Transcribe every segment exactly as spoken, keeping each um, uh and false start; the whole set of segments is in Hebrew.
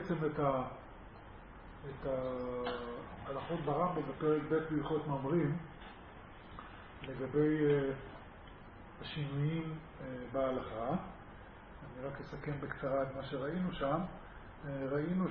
בעצם את ה... את ההלכות ברמב"ם בפרק ב' בהלכות מאמרים לגבי השינויים בהלכה. אני רק אסכם בקצרה את מה שראינו שם. ראינו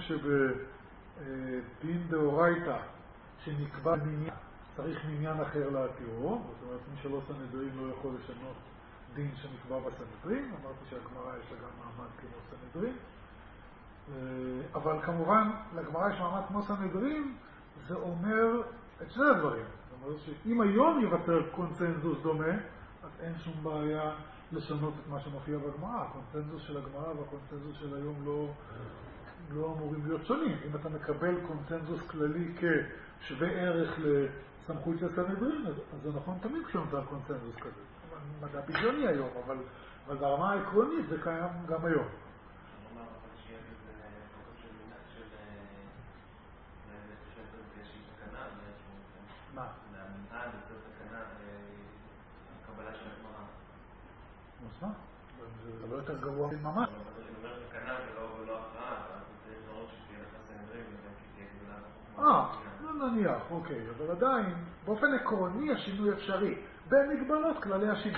שבדין דאורייתא שנקבע מניין, צריך מניין אחר להתירו, זאת אומרת מי שלא סנהדרין לא יכול לשנות דין שנקבע בסנהדרין. אמרתי שהגמרא יש לה גם מעמד כמו סנהדרין, אבל כמובן לגמרא יש מעמד כמו סנהדרין. זה אומר את שני הדברים. זאת אומרת שאם היום ייווצר קונצנזוס דומה, אז אין שום בעיה לשנות את מה שמופיע בגמרא. הקונצנזוס של הגמרא והקונצנזוס של היום לא, לא אמורים להיות שונים. אם אתה מקבל קונצנזוס כללי כשווה ערך לסמכות של סנהדרין, אז, אז זה נכון תמיד כשנותר קונצנזוס כזה. מדע בדיוני היום, אבל, אבל ברמה העקרונית זה קיים גם היום. מה? מהמנהל לצאת תקנה לקבלה של הגמרא. מה? זה לא יותר גרוע ממש. אני אומר תקנה ולא הכרעה, אז צריך לראות שתהיה לך סנהדרין וגם כי תהיה גדולה בחוכמה. אה, לא נניח, אוקיי, אבל עדיין, באופן עקרוני השינוי אפשרי, במגבלות כללי השינוי.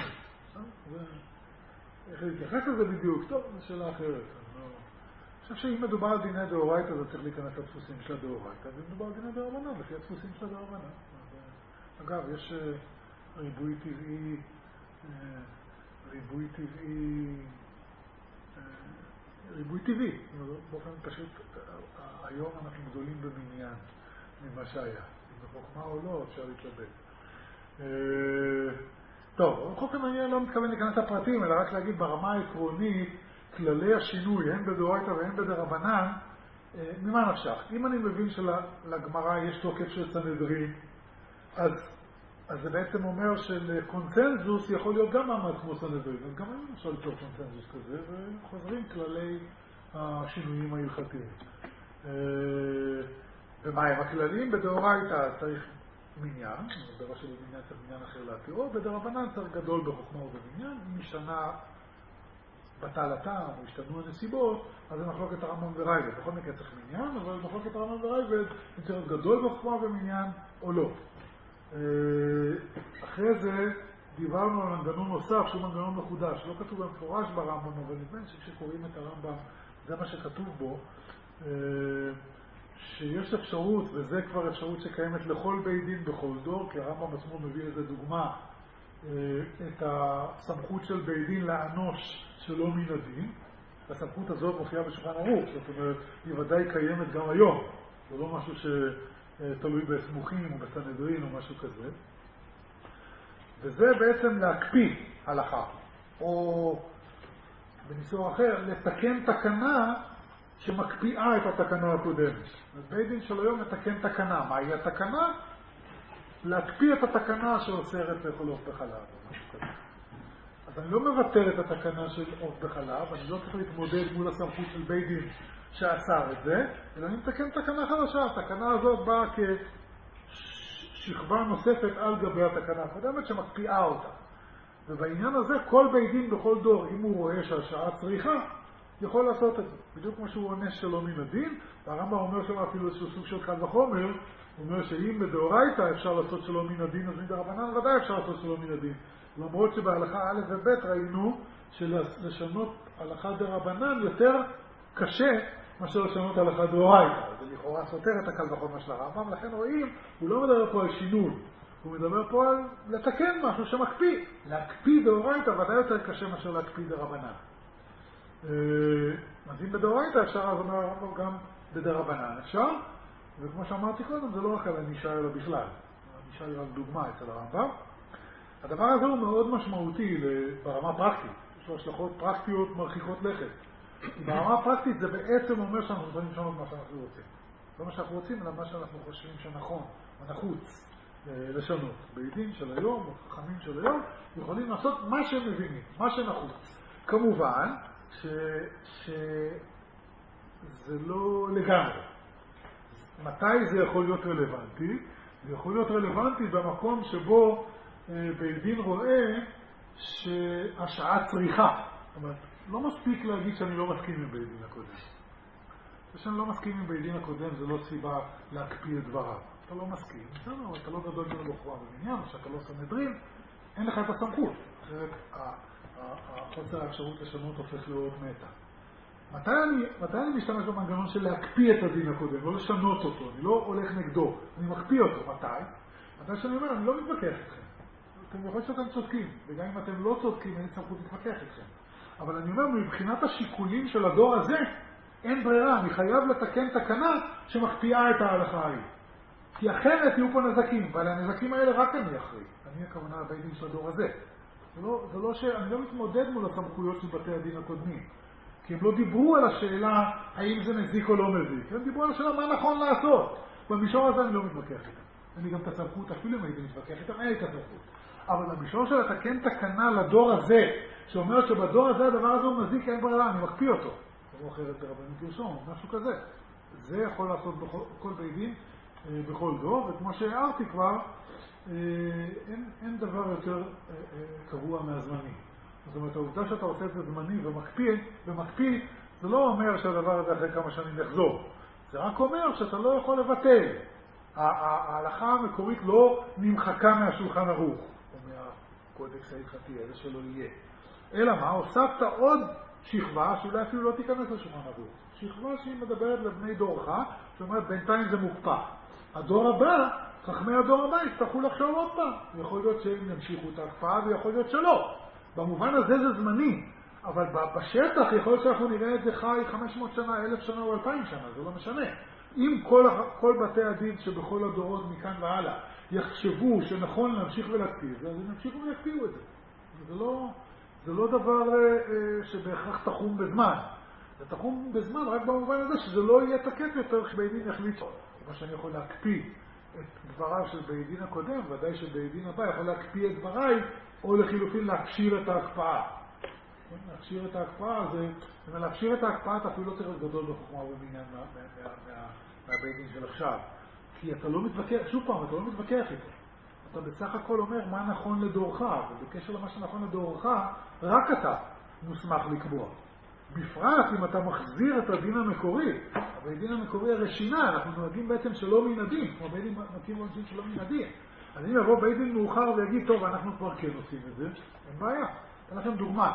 איך להתייחס לזה בדיוק? טוב, זו שאלה אחרת. אני חושב שאם מדובר על דיני דאורייתא, זה צריך להיכנס לדפוסים של הדאורייתא, ואם מדובר על דיני דרבנן, לפי הדפוסים של הדרבנן. אגב, יש ריבוי טבעי, ריבוי טבעי, ריבוי טבעי. באופן פשוט, היום אנחנו גדולים במניין ממה שהיה. אם בחוכמה או לא, אפשר להתלבט. טוב, בחוכמה אני לא מתכוון להיכנס לפרטים, אלא רק להגיד ברמה העקרונית, כללי השינוי, הן בדאורייתא והן בדרבנן, ממה נפשך? אם אני מבין שלגמרא יש תוקף של סנהדרין, אז, אז זה בעצם אומר שלקונצנזוס יכול להיות גם מעמד כמו סנהדרין. אז גם היום אפשר ליצור קונצנזוס כזה, וחוזרים כללי השינויים ההלכתיים. ומה הם הכללים? בדאורייתא צריך מניין, דבר שבמניין צריך מניין אחר להתירו, בדרבנן צריך גדול בחוכמה ובמניין. אם משתנה בטלתה או השתנו הנסיבות, אז זה מחלוקת הרמב"ם ורייבד. בכל מקרה צריך מניין, אבל מחלוקת הרמב"ם ורייבד אם צריך להיות גדול בחוכמה ובמניין או לא. אחרי זה דיברנו על מנגנון נוסף שהוא מנגנון מחודש. לא כתוב במפורש ברמב"ם, אבל נדמה שכשקוראים את הרמב"ם זה מה שכתוב בו, שיש אפשרות, וזה כבר אפשרות שקיימת לכל בית דין בכל דור, כי הרמב"ם עצמו מביא איזה דוגמה, את הסמכות של בית דין לאנוש שלא מן הדין. הסמכות הזאת מופיעה בשולחן ערוך, זאת אומרת, היא ודאי קיימת גם היום. זה לא משהו שתלוי בסמוכים או בסנהדרין או משהו כזה. וזה בעצם להקפיא הלכה, או בניסוח אחר, לתקן תקנה שמקפיאה את התקנה הקודמת. אז בית דין של היום מתקן תקנה. מהי התקנה? להקפיא את התקנה שאוסרת לאכול עוף בחלב. אז אני לא מבטל את התקנה של עוף בחלב, אני לא צריך להתמודד מול הסמכות של בית דין שאסר את זה, אלא אני מתקן תקנה חדשה. התקנה הזאת באה כשכבה נוספת על גבי התקנה הקודמת שמקפיאה אותה. ובעניין הזה כל בית דין בכל דור, אם הוא רואה שהשעה צריכה, יכול לעשות את זה. בדיוק כמו שהוא עונש שלא מן הדין, והרמב"ם אומר שם אפילו איזשהו סוג של קל וחומר, הוא אומר שאם בדאורייתא אפשר לעשות שלא מן הדין, אז מדרבנן ודאי אפשר לעשות שלא מן הדין. למרות שבהלכה א' וב' ראינו שלשנות הלכה דרבנן יותר קשה מאשר לשנות הלכה דאורייתא. זה לכאורה סותר את הקל וחומר של הרמב"ם, לכן רואים, הוא לא מדבר פה על שינוי, הוא מדבר פה על לתקן משהו שמקפיא. להקפיא דאורייתא ודאי יותר קשה מאשר להקפיא דרבנן. אז אם בדאורייתא אפשר, אז אומר הרמב"ם גם בדרבנן אפשר, וכמו שאמרתי קודם, זה לא רק על הנישה אלא בכלל. הנישה היא רק דוגמה אצל הרמב"ם. הדבר הזה הוא מאוד משמעותי ברמה פרקטית. יש לו השלכות פרקטיות מרחיקות לכת. ברמה הפרקטית זה בעצם אומר שאנחנו יכולים לשנות מה שאנחנו רוצים. לא מה שאנחנו רוצים, אלא מה שאנחנו חושבים שנכון, ונחוץ לשנות. בעידין של היום, או חכמים של היום, יכולים לעשות מה שהם מבינים, מה שנחוץ. כמובן ש... שזה לא לגמרי. מתי זה יכול להיות רלוונטי? זה יכול להיות רלוונטי במקום שבו בית דין רואה שהשעה צריכה. זאת אומרת, לא מספיק להגיד שאני לא מסכים עם בית דין הקודם. זה שאני לא מסכים עם בית דין הקודם, זה לא סיבה להקפיא את דבריו. אתה לא מסכים, בסדר, אבל אתה לא גדול של בחורה במניין, או שאתה לא סנהדרין, אין לך את הסמכות. אחרת החוסר האפשרות לשנות הופך להיות מתה. מתי אני, מתי אני משתמש במנגנון של להקפיא את הדין הקודם, לא לשנות אותו, אני לא הולך נגדו, אני מקפיא אותו. מתי? מתי שאני אומר, אני לא מתווכח איתכם. אתם יכול שאתם צודקים, וגם אם אתם לא צודקים, אין סמכות להתווכח איתכם. אבל אני אומר, מבחינת השיקולים של הדור הזה, אין ברירה, אני חייב לתקן תקנה שמקפיאה את ההלכה ההיא. כי אחרת יהיו פה נזקים, ועל הנזקים האלה רק אני אחראי. אני הכוונה לבית דין של הדור הזה. זה לא, זה לא ש... אני לא מתמודד מול הסמכויות של בתי הדין הקודמים. כי הם לא דיברו על השאלה האם זה מזיק או לא מזיק. הם דיברו על השאלה מה נכון לעשות. במישור הזה אני לא מתווכח איתם. אין לי גם את הסמכות, אפילו אם הייתי מתווכח איתם, אין לי את הסמכות. אבל במישור של לתקן תקנה לדור הזה, שאומרת שבדור הזה הדבר הזה הוא מזיק, אין ברירה, אני מקפיא אותו. כמו אחרת ברבנות ירשום, משהו כזה. זה יכול לעשות בכל, בכל בית דין, אה, בכל דור, וכמו שהערתי כבר, אה, אין, אין דבר יותר אה, אה, קבוע מהזמני. זאת אומרת, העובדה שאתה עושה את זה זמני ומקפיא, ומקפיא, זה לא אומר שהדבר הזה אחרי כמה שנים יחזור. זה רק אומר שאתה לא יכול לבטל. ההלכה המקורית לא נמחקה מהשולחן ערוך, או מהקודקס ההלכתי, איזה שלא יהיה. אלא מה? הוספת עוד שכבה שאולי אפילו לא תיכנס לשולחן ערוך. שכבה שהיא מדברת לבני דורך, שאומרת בינתיים זה מוקפא. הדור הבא, חכמי הדור הבא, יצטרכו לחשוב עוד פעם. יכול להיות שהם ימשיכו את ההקפאה ויכול להיות שלא. במובן הזה זה זמני, אבל בשטח יכול להיות שאנחנו נראה את זה חי חמש מאות שנה, אלף שנה או אלפיים שנה, זה לא משנה. אם כל, כל בתי הדין שבכל הדורות מכאן והלאה יחשבו שנכון להמשיך ולהקפיא את זה, אז הם ימשיכו ויקפיאו את זה. זה לא, זה לא דבר אה, שבהכרח תחום בזמן. זה תחום בזמן רק במובן הזה שזה לא יהיה תקף יותר כשבית דין יחליט. כמו שאני יכול להקפיא את דבריו של בית דין הקודם, ודאי שבית דין הבא יכול להקפיא את דבריי, או לחילופין להכשיר את ההקפאה. להכשיר את ההקפאה, זה... להכשיר את ההקפאה אתה אפילו לא צריך לגדול בחוכמה ובמניין מה, מה, מה, מה, מהבית דין של עכשיו. כי אתה לא מתווכח, שוב פעם, אתה לא מתווכח איתו. אתה בסך הכל אומר מה נכון לדורך, ובקשר למה שנכון לדורך, רק אתה מוסמך לקבוע. בפרט אם אתה מחזיר את הדין המקורי, הבית דין המקורי הרי שינה, אנחנו נוהגים בעצם שלא מן הדין, כמו בית דין מכיר עונשין שלא מן הדין. אז אם יבוא בית דין מאוחר ויגיד, טוב, אנחנו כבר כן עושים את זה, אין בעיה. אתן לכם דוגמה.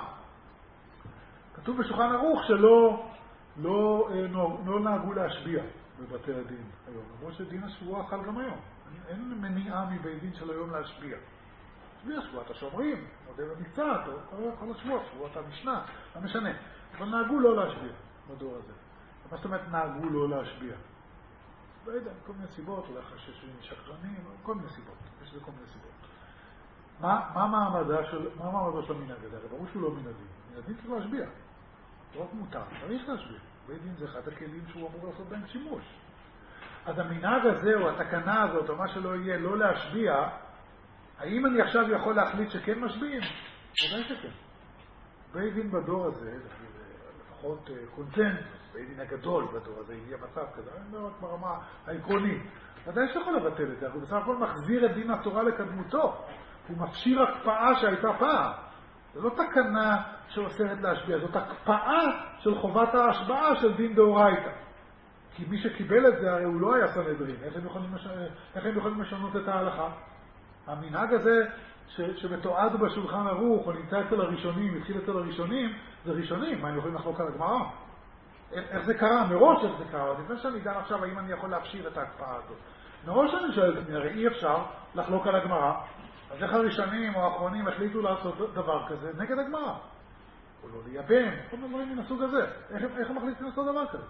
כתוב בשולחן ערוך שלא לא, לא, לא נהגו להשביע בבתי הדין היום. למרות שדין השבועה חל גם היום. אין מניעה מבית דין של היום להשביע. להשביע שבועת השומרים, מודה במקצת, או כל השבועות, שבועת המשנה, לא משנה. אבל נהגו לא להשביע בדור הזה. מה זאת אומרת נהגו לא להשביע? לא יודע, כל מיני סיבות, אולי חששים משקרנים, כל מיני סיבות. יש לזה כל מיני סיבות. מה, מה מעמדה של, מה מעמדה של המנהג הזה? ברור שהוא לא מנהגים. מנהגים צריך להשביע. לא מותר, צריך להשביע. בית דין זה אחד הכלים שהוא אמור לעשות בהם שימוש. אז המנהג הזה, או התקנה הזאת, או מה שלא יהיה, לא להשביע, האם אני עכשיו יכול להחליט שכן משביעים? ודאי שכן. בית דין בדור הזה, לפחות קונצנזוס, בית דין הגדול בדור הזה, יהיה מצב כזה, אני אומר רק ברמה העקרונית. ודאי שיכול לבטל את זה, הוא בסך הכל מחזיר את דין התורה לקדמותו. הוא מפשיר הקפאה שהייתה פעם. זו לא תקנה שאוסרת להשביע, זאת הקפאה של חובת ההשבעה של דין דאורייתא. כי מי שקיבל את זה הרי הוא לא היה סנהדרין. איך הם יכולים, לש... איך הם יכולים לשנות את ההלכה? המנהג הזה ש... שמתועד בשולחן ערוך או נמצא אצל הראשונים, התחיל אצל הראשונים, זה ראשונים. מה, הם יכולים לחלוק על הגמרא? איך זה קרה? מראש איך זה קרה? לפני שאני דן עכשיו האם אני יכול להפשיר את ההקפאה הזאת. מראש אני שואל, הרי אי אפשר לחלוק על הגמרא. אז איך הראשונים או האחרונים החליטו לעשות דבר כזה נגד הגמרא? או לא לייבם, כל מיני דברים מן הסוג הזה. איך, איך הם מחליטים לעשות דבר כזה?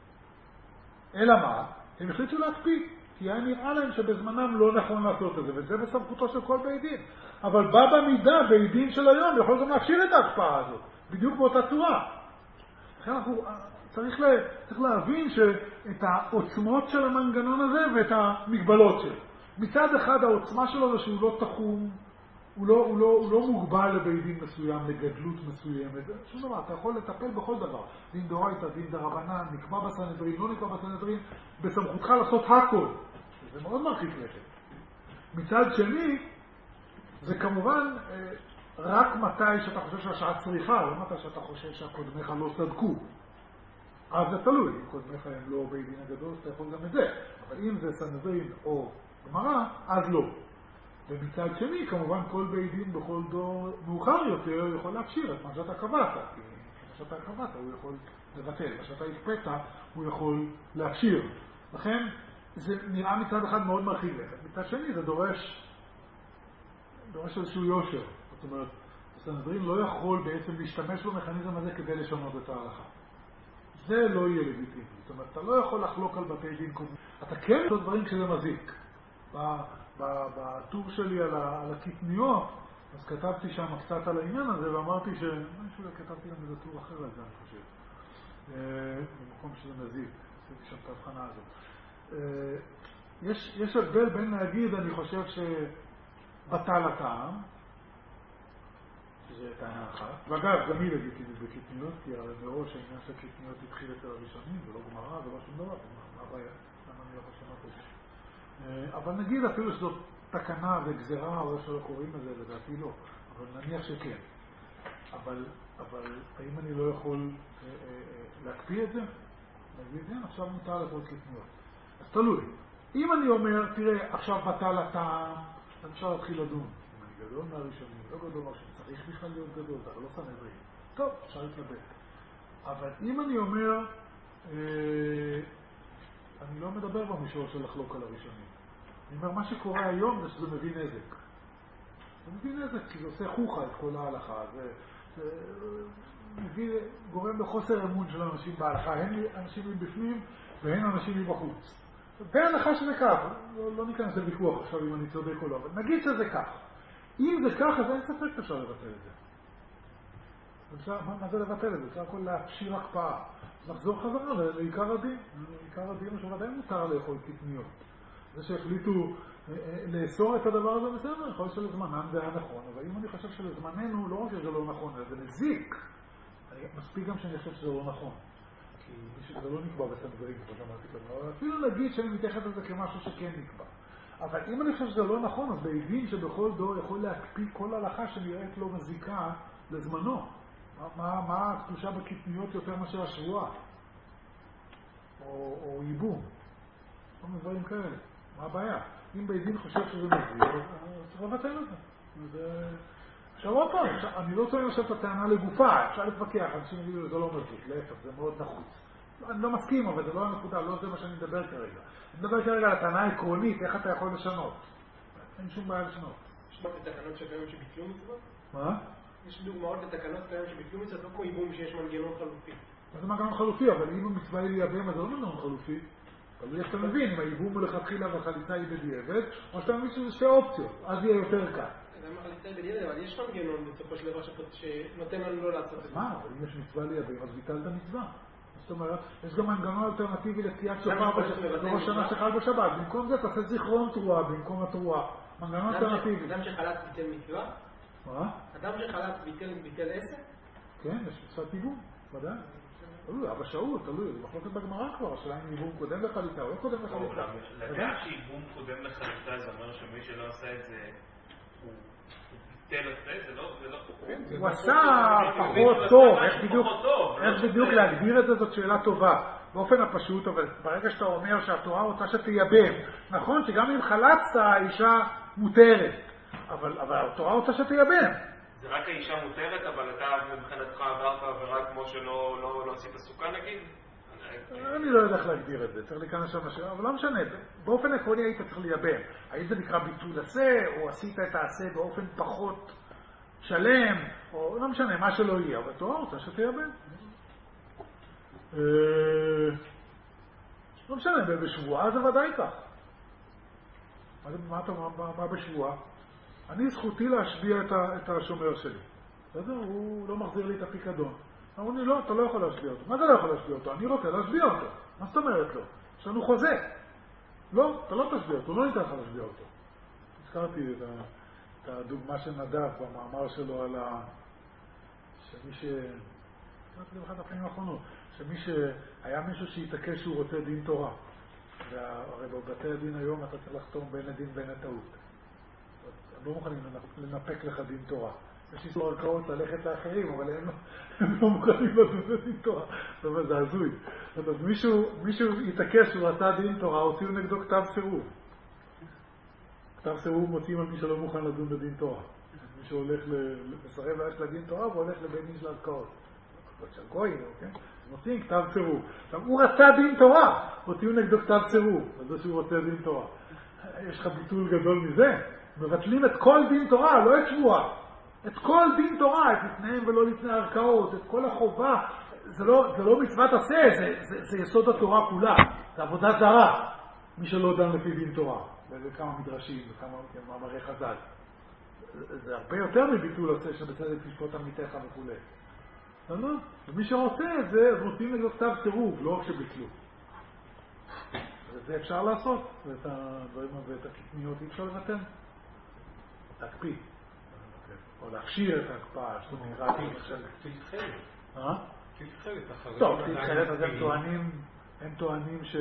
אלא מה? הם החליטו להקפיא, כי היה נראה להם שבזמנם לא נכון לעשות את זה, וזה בסמכותו של כל בית דין. אבל בא במידה, בית דין של היום יכול גם להכשיר את ההקפאה הזאת, בדיוק באותה צורה. לכן אנחנו צריך, לה, צריך להבין שאת העוצמות של המנגנון הזה ואת המגבלות שלו. מצד אחד העוצמה שלו זה שהוא לא תחום, הוא לא, הוא לא, הוא לא מוגבל לבית דין מסוים, לגדלות מסוימת. שום דבר, אתה יכול לטפל בכל דבר. דין דאורייתא, דין דרבנן, נקבע בסנהדרין, לא נקבע בסנהדרין, בסמכותך לעשות הכל. זה מאוד מרחיק לכת. מצד שני, זה כמובן רק מתי שאתה חושב שהשעה צריכה, לא מתי שאתה חושב שהקודמיך לא צדקו. אז זה תלוי, אם קודמיך הם לא בית דין הגדול, אתה יכול גם את זה. אבל אם זה סנהדרין או גמרא, אז לא. ומצד שני, כמובן, כל בית דין בכל דור מאוחר יותר יכול להכשיר את מה שאתה קבעת. כי מה שאתה קבעת הוא יכול לבטל, מה שאתה הקפאת הוא יכול להכשיר. לכן זה נראה מצד אחד מאוד מרחיק לכת. מצד שני זה דורש, דורש איזשהו יושר. זאת אומרת, הסנהדרין לא יכול בעצם להשתמש במכניזם הזה כדי לשנות את ההלכה. זה לא יהיה לגיטימי. זאת אומרת, אתה לא יכול לחלוק על בתי דין קודמים. אתה כן עושה דברים כשזה מזיק. בטור שלי על הקטניות, אז כתבתי שם קצת על העניין הזה, ואמרתי ש... משהו, כתבתי גם איזה טור אחר על זה, אני חושב. במקום שזה מזיק. עשיתי שם את ההבחנה הזאת. יש, יש הבדל בין להגיד, אני חושב שבטל הטעם, שזה טענה אחת. ואגב, גם היא לגיטימית בקטניות, כי הרי מראש העניין של קטניות התחיל אצל הראשונים, ולא גמרא, ולא שום דבר. מה הבעיה? למה אני לא יכול לשנות את זה? אבל נגיד אפילו שזאת תקנה וגזרה, או איך שלא קוראים לזה, לדעתי לא. אבל נניח שכן. אבל, אבל האם אני לא יכול אה, אה, להקפיא את זה? נגיד, כן, עכשיו מותר לכל קטניות. אז תלוי. אם אני אומר, תראה, עכשיו בטל הטעם, אז אפשר להתחיל לדון. אם אני גדול מהראשונים, לא גדול מהראשונים, צריך בכלל להיות גדול, אבל לא סנהדרין. טוב, אפשר להתלבט. אבל אם אני אומר, אה, אני לא מדבר במישור של לחלוק על הראשונים. אני אומר, מה שקורה היום זה שזה מביא נזק. זה מביא נזק, כי זה עושה חוכה את כל ההלכה. זה, זה מביא, גורם לחוסר אמון של אנשים בהלכה. הן אנשים מבפנים והן אנשים מבחוץ. בהנחה שזה כך, לא, לא ניכנס לוויכוח עכשיו אם אני צודק או לא, אבל נגיד שזה כך. אם זה כך, אז אין ספק אפשר לבטל את זה. אפשר, מה, מה זה לבטל את זה? אפשר הכל להפשיר הקפאה. לחזור חזרה לעיקר הדין. לעיקר הדין הוא שוודאי מותר לאכול קטניות. זה שהחליטו לאסור את הדבר הזה בסדר, יכול להיות שלזמנם זה היה נכון, אבל אם אני חושב שלזמננו, לא רק שזה לא נכון, זה מזיק, מספיק גם שאני חושב שזה לא נכון. כי זה לא נקבע בסנהדרין, כמו שאמרתי כאן, אפילו נגיד שאני מתייחס לזה כמשהו שכן נקבע. אבל אם אני חושב שזה לא נכון, אז בעידין שבכל דור יכול להקפיא כל הלכה שנראית לא מזיקה לזמנו. מה, מה הקדושה בקטניות יותר מאשר השבועה? או, או ייבום. כל מיני דברים כאלה. מה הבעיה? אם בעידין חושב שזה מזיק, אז צריך לבטל את זה. עכשיו עוד פעם, אני לא טוען עכשיו את הטענה לגופה, אפשר להתווכח, אנשים יגידו, זה לא מזיק, להפך, זה מאוד נחוץ. אני לא מסכים, אבל זה לא הנקודה, לא זה מה שאני מדבר כרגע. אני מדבר כרגע על הטענה העקרונית, איך אתה יכול לשנות. אין שום בעיה לשנות. יש לך תקנות שקיימות שביטלו מצוות? מה? יש דוגמאות לתקנות קיימות שביטלו מצוות, לא כמו ייבום שיש מנגנון חלופי. זה מנגנון חלופי, אבל אם המצווה היא לייבם, אז זה לא מנגנון חלופי. אבל איך אתה מבין, אם הייבום הוא לכתחילה והחליצה היא בדיעבד, או שאתה מבין שזה שתי אופציות, אז יהיה יותר קל. גם החליצה היא בדיעבד, אבל יש מנגנון בסופו של דבר שנותן לנו לא לעשות את זה. מה? אבל אם יש מצווה לייבם, אז ביטלת מצווה. זאת אומרת, יש גם מנגנון אלטרנטיבי לתקיעת שופר בראש שנה שחל בשבת. במקום זה תעשה זיכרון תרועה במקום התרועה. מנגנון אלטרנטיבי. אדם שחלץ ביטל מצווה? מה? אדם שחלץ ביטל עסק? כן, יש מצוות ייבום, ודאי. תלוי, אבא שאול, תלוי, זה מחלוקת בגמרא כבר, השאלה אם ייבום קודם לחליטה או לא קודם לחליטה. לדעת שייבום קודם לחליטה זה אומר שמי שלא עשה את זה הוא ביטל את זה, זה לא... הוא עשה פחות טוב, איך בדיוק להגדיר את זה, זאת שאלה טובה. באופן הפשוט, אבל ברגע שאתה אומר שהתורה רוצה שתייבם, נכון שגם אם חלצת האישה מותרת, אבל התורה רוצה שתייבם. זה רק האישה מותרת, אבל אתה מבחינתך עברת עבירה כמו שלא לא עשית סוכה נגיד? אני לא יודע איך להגדיר את זה, צריך להיכנס שם לשאלה, אבל לא משנה, באופן עקרוני היית צריך לייבם. האם זה נקרא ביטול עשה, או עשית את העשה באופן פחות שלם, או לא משנה, מה שלא יהיה, אבל תורה רוצה שתייבם. לא משנה, בשבועה זה ודאי כך. מה אתה אומר בשבועה? אני זכותי להשביע את השומר שלי. בסדר? הוא לא מחזיר לי את הפיקדון. אמרו לי, לא, אתה לא יכול להשביע אותו. מה זה לא יכול להשביע אותו? אני רוצה להשביע אותו. מה זאת אומרת לו? יש לנו חוזה. לא, אתה לא תשביע אותו, לא ניתן לך להשביע אותו. הזכרתי את הדוגמה של נדב במאמר שלו על ה... שמי ש... הזכרתי באחת הפעמים האחרונות. שמי שהיה מישהו שהתעקש שהוא רוצה דין תורה. והרי בבתי הדין היום אתה צריך לחתום בין הדין בין הטעות. הם לא מוכנים לנפק לך דין תורה. יש איסור ערכאות ללכת לאחרים, אבל הם, הם לא מוכנים לדון בדין תורה. זאת אומרת, זה הזוי. זאת אומרת, מישהו, מישהו יתעקש שהוא עשה דין תורה, הוציאו נגדו כתב סירוב. כתב סירוב מוצאים על מי שלא מוכן לדון בדין תורה. מי שהולך לסרב ללכת לדין תורה, הוא הולך לבית דין של ערכאות. של גוי, כן? מוצאים כתב סירוב. עכשיו, הוא רצה דין תורה, הוציאו נגדו כתב סירוב, על זה שהוא רוצה דין תורה. יש לך ביטול גדול מזה? מבטלים את כל דין תורה, לא את שבועה. את כל דין תורה, את לפניהם ולא לפני ערכאות, את כל החובה. זה לא, זה לא מצוות עשה, זה, זה, זה יסוד התורה כולה. זה עבודה זרה, מי שלא דן לפי דין תורה. וכמה מדרשים וכמה מאמרי חז"ל. זה, זה הרבה יותר מביטול עשה שבצדק תשפוט עמיתך וכו'. לא? ומי שרוצה את זה, אז מוצאים נגדו כתב סירוב, לא רק שביטלו. וזה אפשר לעשות, ואת הדברים ואת הקטניות אי אפשר לבטל. להקפיא. או להכשיר את ההקפאה, שאתה נקרא לי עכשיו. תתחלת. אה? תתחלת, אחרי... טוב, תתחלת, אז הם טוענים, הם טוענים ש...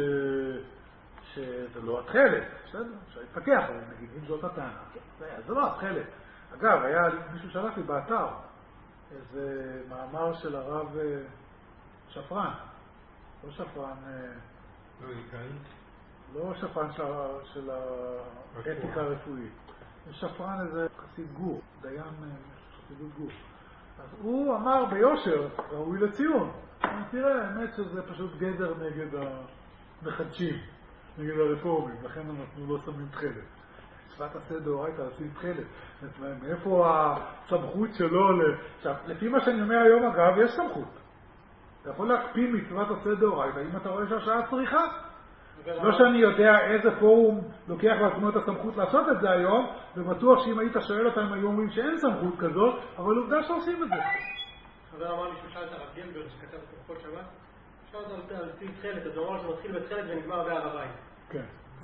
שזה לא התחלת, בסדר? אפשר להתפקח, אבל נגיד, אם זאת הטענה. זה לא התחלת. אגב, היה מישהו שלח לי באתר, איזה מאמר של הרב שפרן. לא שפרן... לא עיקאי? לא שפרן של האתיקה הרפואית. שפרן איזה חסיד גור, דיין חסידות גור. אז הוא אמר ביושר, ראוי לציון. תראה, האמת שזה פשוט גדר נגד המחדשים, נגד הרפורמים, לכן אנחנו לא שמים תחלת. מצוות עשה דאורייתא לשים תחלת. מאיפה הסמכות שלו? עכשיו, לפי מה שאני אומר היום אגב, יש סמכות. אתה יכול להקפיא מצוות עשה דאורייתא אם אתה רואה שהשעה צריכה. לא שאני יודע איזה פורום לוקח לעצמו את הסמכות לעשות את זה היום, ובטוח שאם היית שואל אותם היו אומרים שאין סמכות כזאת, אבל עובדה שעושים את זה. חבר אמר לי ששאל את הרב גלברג שכתב את כוחות שבת, שאל אותו על צי תחלת, אז הוא אמר שזה מתחיל בתחלת ונגמר בהר הבית. כן.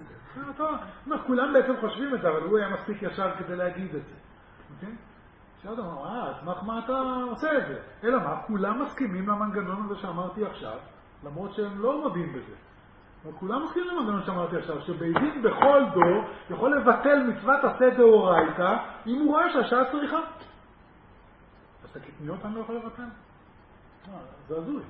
כולם בעצם חושבים את זה, אבל הוא היה מספיק ישר כדי להגיד את זה. אוקיי? שאל אותו, אה, אז מה אתה עושה את זה? אלא מה, כולם מסכימים למנגנון הזה שאמרתי עכשיו, למרות שהם לא מודים בזה. וכולם מסכימים למנגנון שאמרתי עכשיו, שבית דין בכל דור יכול לבטל מצוות עשה דאורייתא אם הוא רואה שהשעה צריכה. אז את הקטניות אני לא יכול לבטל. זה הזוי.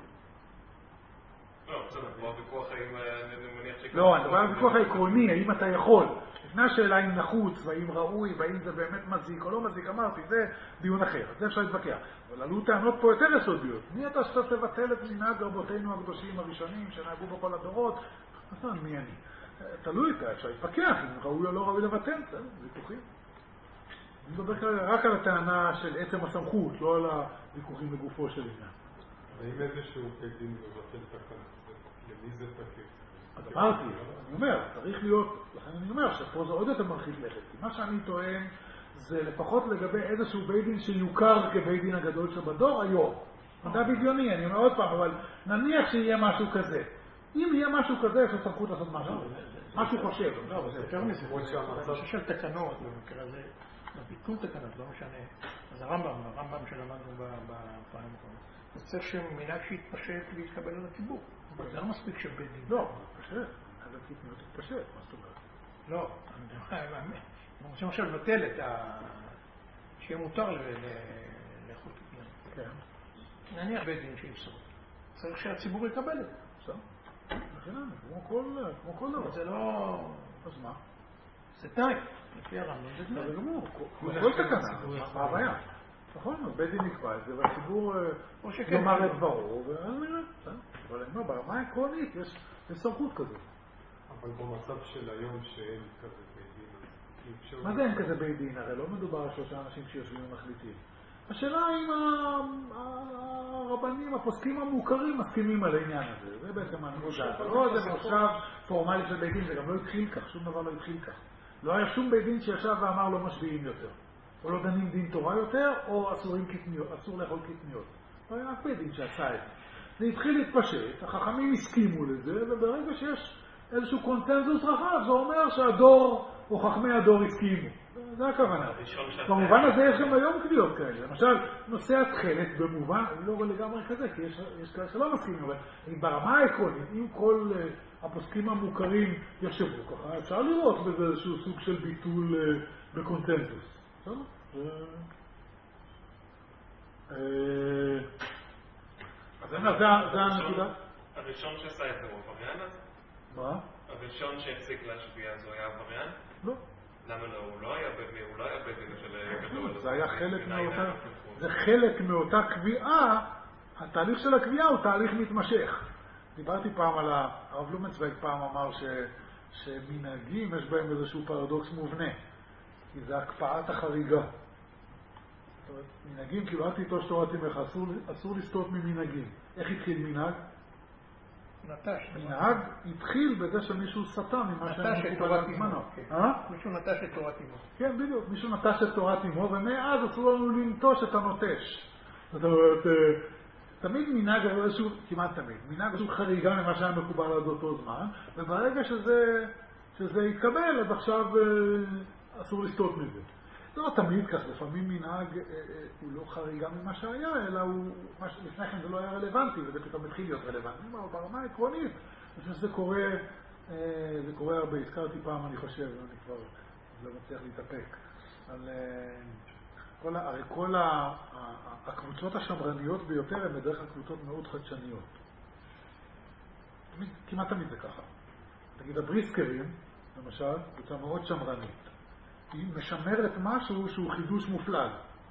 לא, בסדר, כמו הוויכוח האם אני מניח שכן... לא, אני מדבר על הוויכוח העקרוני, האם אתה יכול. לפני השאלה אם נחוץ, והאם ראוי, והאם זה באמת מזיק או לא מזיק, אמרתי, זה דיון אחר, אז זה אפשר להתווכח. אבל עלו טענות פה יותר יסודיות. מי אתה שאתה תבטל את מנהג רבותינו הקדושים הראשונים שנהגו בכל הדורות? אז מי אני? תלוי, אפשר להתווכח, אם ראוי או לא ראוי לבטל, זה ויכוחים. אני מדבר כרגע רק על הטענה של עצם הסמכות, לא על הוויכוחים לגופו של עניין. ואם איזשהו בית דין מבטל תקנה, למי זה תקף? אז אמרתי, אני אומר, צריך להיות, לכן אני אומר שפה זה עוד יותר מרחיק לכת. כי מה שאני טוען זה לפחות לגבי איזשהו בית דין שיוכר כבית דין הגדול שבדור היום. מדע בדיוני, אני אומר עוד פעם, אבל נניח שיהיה משהו כזה. אם יהיה משהו כזה, יש לו סמכות לעשות משהו. משהו חושב. לא, זה יותר מזה. זה נושא של תקנות, במקרה הזה, בביטול תקנות, לא משנה. אז הרמב"ם, הרמב"ם שלמדנו בפעם הקודמת. נושא שמנהג שהתפשט להתקבל על הציבור. אבל זה לא מספיק שבית דין. לא, התפשט. אז הקטניות התפשט, מה זאת אומרת? לא, אני רוצה עכשיו לבטל את ה... שיהיה מותר לאכול קטניות. כן. נניח בית דין שיפסול. צריך שהציבור יקבל את זה. בסדר. לכן, כמו כל דבר. זה לא... אז מה? זה תנאי. לפי הרמב"ם זה תנאי. זה גמור. כל תקנה. מה הבעיה? נכון, בית דין נקבע את זה, והציבור יאמר את דברו, ואז נראה. אבל אני אומר, ברמה העקרונית יש סמכות כזאת. אבל במצב של היום שאין כזה בית דין, מה זה אין כזה בית דין? הרי לא מדובר על שלושה אנשים שיושבים ומחליטים. השאלה אם הרבנים, הפוסקים המוכרים מסכימים על העניין הזה. זה בעצם הנקודה. לא זה מושב פורמלי של בית דין, זה גם לא התחיל כך, שום דבר לא התחיל כך. לא היה שום בית דין שישב ואמר לא משביעים יותר. או לא דנים דין תורה יותר, או אסורים קטניות, אסור לאכול קטניות. לא היה רק בית דין שעשה את זה. זה התחיל להתפשט, החכמים הסכימו לזה, וברגע שיש איזשהו קונצנזוס רחב, זה אומר שהדור, או חכמי הדור הסכימו. זה הכוונה. במובן הזה יש גם היום קביעות כאלה. למשל, נושא התחלת במובן, אני לא רואה לגמרי כזה, כי יש, יש כאלה שלא מסכימים, אבל ברמה העקרונית, אם כל uh, הפוסקים המוכרים יחשבו ככה, אפשר לראות בזה איזשהו סוג של ביטול uh, בקונצנזוס. בסדר? אז זה הנקודה. הראשון שעשה את זה הוא עבריין אז? מה? הראשון שהפסיק להשפיע אז הוא היה עבריין? לא. למה לא? הוא לא היה בית דין של גדול. זה היה חלק מאותה, זה חלק מאותה קביעה, התהליך של הקביעה הוא תהליך מתמשך. דיברתי פעם על הרב לומנצוויג פעם אמר ש, שמנהגים יש בהם איזשהו פרדוקס מובנה, כי זה הקפאת החריגה. זאת אומרת, מנהגים, כאילו אל תיטוש תורת אמך, אסור, אסור לסטות ממנהגים. איך התחיל מנהג? נטש. מנהג התחיל בזה שמישהו סטה ממה שהיה מקובל על זמנו. מישהו נטש את תורת אמו. כן, בדיוק. מישהו נטש את תורת אמו, ומאז אסור לנו לנטוש את הנוטש. זאת אומרת, תמיד מנהג היה איזשהו, כמעט תמיד, מנהג איזשהו חריגה ממה שהיה מקובל עד אותו זמן, וברגע שזה, שזה יתקבל, אז עכשיו אסור לסטות מזה. זה לא תמיד כך, לפעמים מנהג הוא לא חריגה ממה שהיה, אלא הוא, לפני כן זה לא היה רלוונטי, וזה פתאום התחיל להיות רלוונטי. אבל ברמה העקרונית, אני חושב שזה קורה, זה קורה הרבה. הזכרתי פעם, אני חושב, אני כבר לא מצליח להתאפק, על כל, הרי כל הקבוצות השמרניות ביותר הן בדרך כלל קבוצות מאוד חדשניות. כמעט תמיד זה ככה. תגיד, הבריסקרים, למשל, קבוצה מאוד שמרנית. היא משמרת משהו שהוא חידוש מופלג.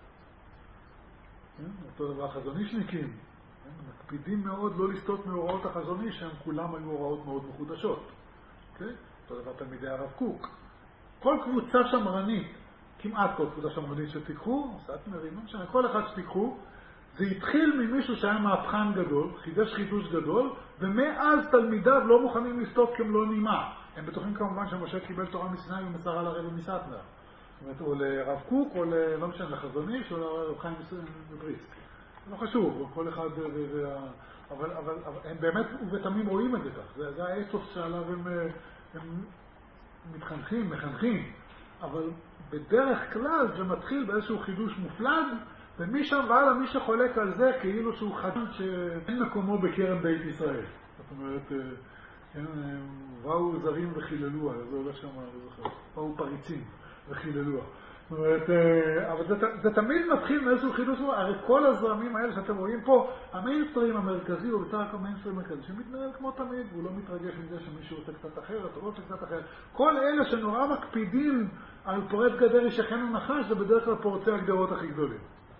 אותו דבר החזונישניקים, מקפידים מאוד לא לסטות מהוראות החזוניש, שהם כולם היו הוראות מאוד מחודשות. אותו דבר תלמידי הרב קוק. כל קבוצה שמרנית, כמעט כל קבוצה שמרנית שתיקחו, סאטמרים, לא משנה, כל אחד שתיקחו, זה התחיל ממישהו שהיה מהפכן גדול, חידש חידוש גדול, ומאז תלמידיו לא מוכנים לסטות כמלוא נימה. הם בטוחים כמובן שמשה קיבל תורה מסיני ומסר על הרב מסטמר. זאת אומרת, או לרב קוק, או לא משנה, לחזוניש, או לרב חיים מבריסק. לא חשוב, כל אחד, אבל, אבל, אבל הם באמת ובתמים רואים את זה כך. זה, זה האתוס שעליו הם, הם מתחנכים, מחנכים. אבל בדרך כלל זה מתחיל באיזשהו חידוש מופלג, ומשם והלאה מי שחולק על זה כאילו שהוא חדש שאין מקומו בקרב בית ישראל. זאת אומרת, באו זרים וחיללו, זה הולך שם, באו פריצים וחיללו. זאת אומרת, אבל זה, זה תמיד מתחיל מאיזשהו חידוש, הרי כל הזרמים האלה שאתם רואים פה, המיינסטרים המרכזי הוא בסך הכל המיינסטרים המרכזי, שמתנהל כמו תמיד, והוא לא מתרגש מזה שמישהו עושה קצת אחרת, או לא עושה קצת אחרת. כל אלה שנורא מקפידים על פורץ גדר ישכנו נחש, זה בדרך כלל פורצי הגדרות הכי גדולים.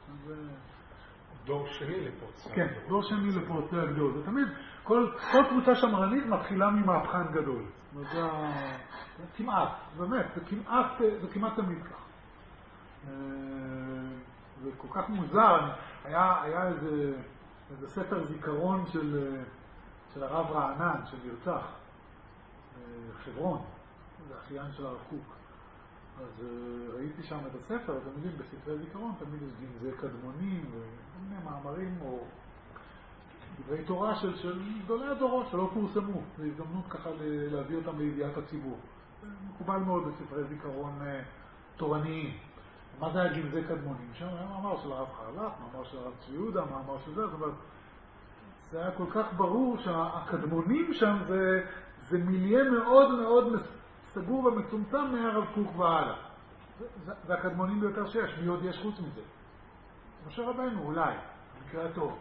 דור שני לפורצי הגדרות. כן, דור שני לפורצי הגדרות. זה תמיד, כל, כל קבוצה שמרנית מתחילה ממהפכן גדול. זה כמעט, באמת, זה כמעט, זה כמעט תמיד כך. זה כל כך מוזר. היה, היה איזה, איזה ספר זיכרון של, של הרב רענן, שנרצח, חברון, זה אחיין של הרב קוק. אז ראיתי שם את הספר, אתם יודעים, בספרי זיכרון תמיד יש גנזי קדמונים ומיני מאמרים או דברי תורה של, של גדולי הדורות שלא פורסמו. זו הזדמנות ככה להביא אותם לידיעת הציבור. זה מקובל מאוד בספרי זיכרון תורניים. מה זה היה גנזי קדמונים? שם היה מאמר של הרב חרל"פ, מאמר של הרב צבי יהודה, מאמר של זה. זאת אומרת, זה היה כל כך ברור שהקדמונים שם זה, זה מיליה מאוד מאוד סגור ומצומצם מהרב קוק והלאה. זה, זה, זה הקדמונים ביותר שיש, מי עוד יש חוץ מזה? משה רבנו, אולי, במקרה הטוב.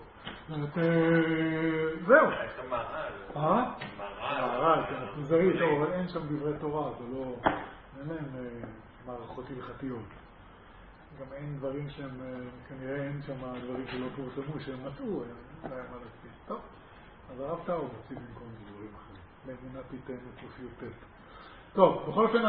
זהו. יש שם מהר"ל. אה? מהר"ל. מהר"ל, כן, אנחנו זרים, טוב, אבל אין שם דברי תורה, זה לא... אין להם מערכות הלכתיות. גם אין דברים שהם, כנראה אין שם דברים שלא פורסמו, שהם מצאו, אין להם מה להספיק. טוב, אז הרב טאו מציג במקום דברים אחרים. באמונה פיתן ופופיוטט. טוב, בכל אופן,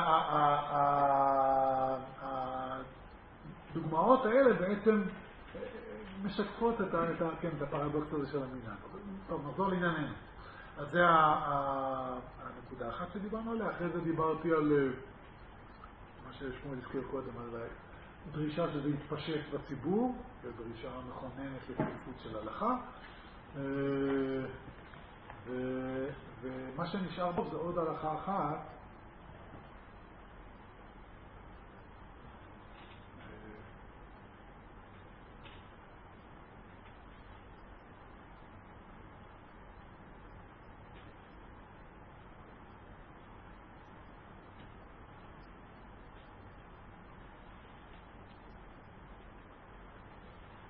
הדוגמאות האלה בעצם משקפות את הפרדוקס הזה של המנהג. טוב, נחזור לענייננו. אז זה הנקודה אחת שדיברנו עליה. אחרי זה דיברתי על מה ששמואל הזכיר קודם, על דרישה שזה יתפשט בציבור, דרישה מכוננת לתקיפות של הלכה. ומה שנשאר בו זה עוד הלכה אחת,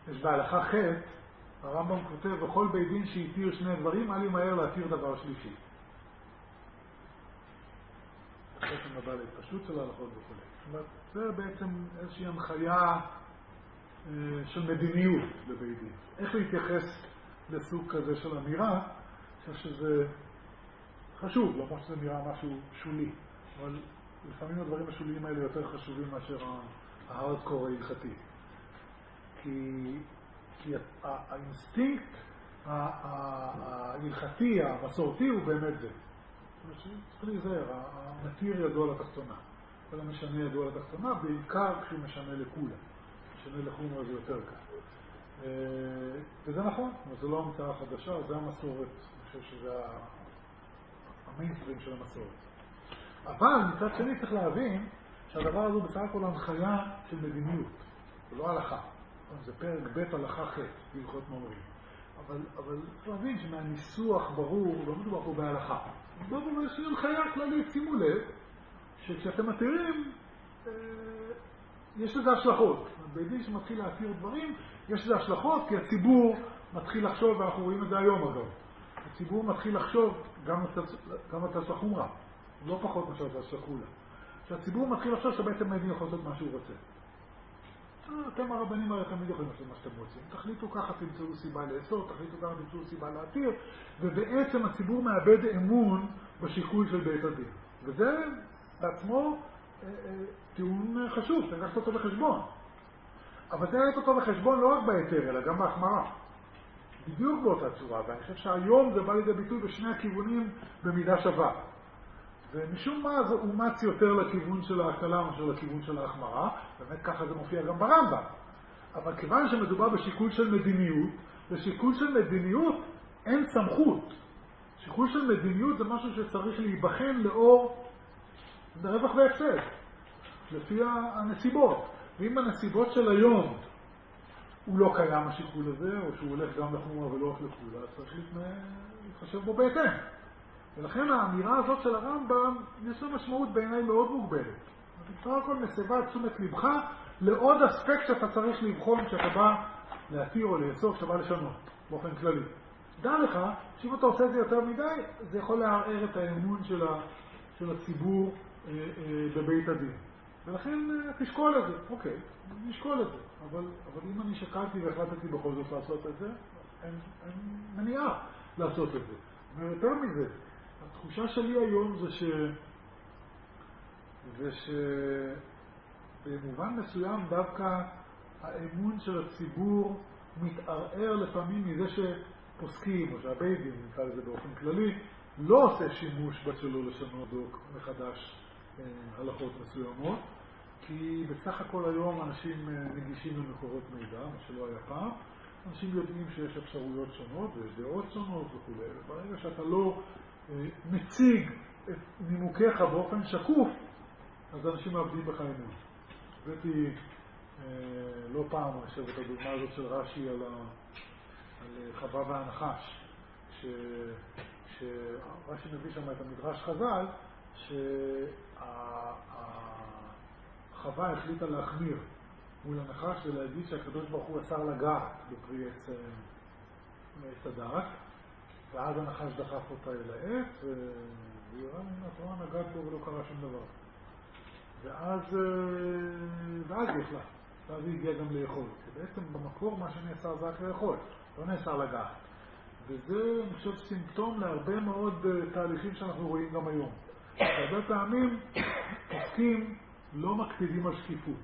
יש בהלכה ח', הרמב"ם כותב, וכל בית דין שהתיר שני דברים, אל ימהר להתיר דבר שלישי. בעצם הבא להתפשטות של ההלכות וכו'. זאת אומרת, זה בעצם איזושהי הנחיה של מדיניות לבית דין. איך להתייחס לסוג כזה של אמירה, אני חושב שזה חשוב, למרות שזה נראה משהו שולי, אבל לפעמים הדברים השוליים האלה יותר חשובים מאשר ההארדקור ההלכתי. כי, כי האינסטינקט ההלכתי, המסורתי, הוא באמת זה. צריך להיזהר, המתיר ידוע לתחתונה. כל המשנה ידוע לתחתונה, בעיקר כשהוא משנה לכולה. משנה לחומר זה יותר קל. וזה נכון, זה לא המצאה חדשה, זה המסורת. אני חושב שזה המיינסטרים של המסורת. אבל מצד שני צריך להבין שהדבר הזה בסך הכל הנחיה של מדיניות. זה לא הלכה. זה פרק ב' הלכה ח' בהלכות מאמרים. אבל, אבל צריך להבין שמהניסוח ברור, לא מדובר פה בהלכה. מדובר פה באיזושהי הנחיה כללית, שימו לב, שכשאתם מתירים, אה, יש לזה השלכות. בית דין שמתחיל להתיר דברים, יש לזה השלכות, כי הציבור מתחיל לחשוב, ואנחנו רואים את זה היום אגב. הציבור מתחיל לחשוב גם את השחומרה, לא פחות מאשר את השחולה. שהציבור מתחיל לחשוב שבעצם בית דין יכול לעשות מה שהוא רוצה. אתם הרבנים הרי תמיד יכולים לעשות מה שאתם רוצים. תחליטו ככה, תמצאו סיבה לאסור, תחליטו ככה, תמצאו סיבה להתיר, ובעצם הציבור מאבד אמון בשיקול של בית הדין. וזה בעצמו אה, אה, טיעון חשוב, צריך לקחת אותו בחשבון. אבל זה לקחת אותו בחשבון לא רק בהיתר, אלא גם בהחמרה. בדיוק באותה צורה, ואני חושב שהיום זה בא לידי ביטוי בשני הכיוונים במידה שווה. ומשום מה זה אומץ יותר לכיוון של ההקלה מאשר לכיוון של ההחמרה, באמת ככה זה מופיע גם ברמב"ם. אבל כיוון שמדובר בשיקול של מדיניות, בשיקול של מדיניות אין סמכות. שיקול של מדיניות זה משהו שצריך להיבחן לאור רווח והפסד, לפי הנסיבות. ואם הנסיבות של היום הוא לא קיים השיקול הזה, או שהוא הולך גם לחומרה ולא הולך לכולה, אז צריך להתחשב בו בהתאם. ולכן האמירה הזאת של הרמב"ם יש לה משמעות בעיניי מאוד מוגבלת. בסך הכל מסבה את תשומת לבך לעוד אספקט שאתה צריך לבחון כשאתה בא להתיר או לאסור, כשאתה בא לשנות, באופן כללי. דע לך, שאם אתה עושה את זה יותר מדי, זה יכול לערער את האמון של, ה, של הציבור אה, אה, בבית הדין. ולכן אה, תשקול את זה. אוקיי, נשקול את זה. אבל, אבל אם אני שקלתי והחלטתי בכל זאת לעשות את זה, אין, אין מניעה לעשות את זה. ויותר מזה, התחושה שלי היום זה ש... זה שבמובן מסוים דווקא האמון של הציבור מתערער לפעמים מזה שפוסקים, או שהבית דין, נקרא לזה באופן כללי, לא עושה שימוש בשלו לשנות מחדש הלכות מסוימות, כי בסך הכל היום אנשים נגישים למקורות מידע, מה שלא היה פעם, אנשים יודעים שיש אפשרויות שונות ויש דעות שונות וכו'. וברגע שאתה לא מציג את נימוקיך באופן שקוף, אז אנשים מאבדים בך אמון. הבאתי לא פעם, אני חושב, את הדוגמה הזאת של רש"י על, ה... על חווה והנחש, ש... שרש"י מביא שם את המדרש חז"ל, שהחווה החליטה להחמיר מול הנחש ולהגיד שהקדוש ברוך הוא אסר לגעת בפרי עץ הדעת, ואז הנחש דחף אותה אל העץ, והיא ראה מן התורה נגעת בו ולא קרה שום דבר. ואז, ואז היא החלה, ואז היא הגיעה גם לאכול. כי בעצם במקור מה שנאסר זה רק לאכול, לא נאסר לגעת. וזה, אני חושב, סימפטום להרבה מאוד תהליכים שאנחנו רואים גם היום. הרבה פעמים עוסקים לא מקפידים על שקיפות.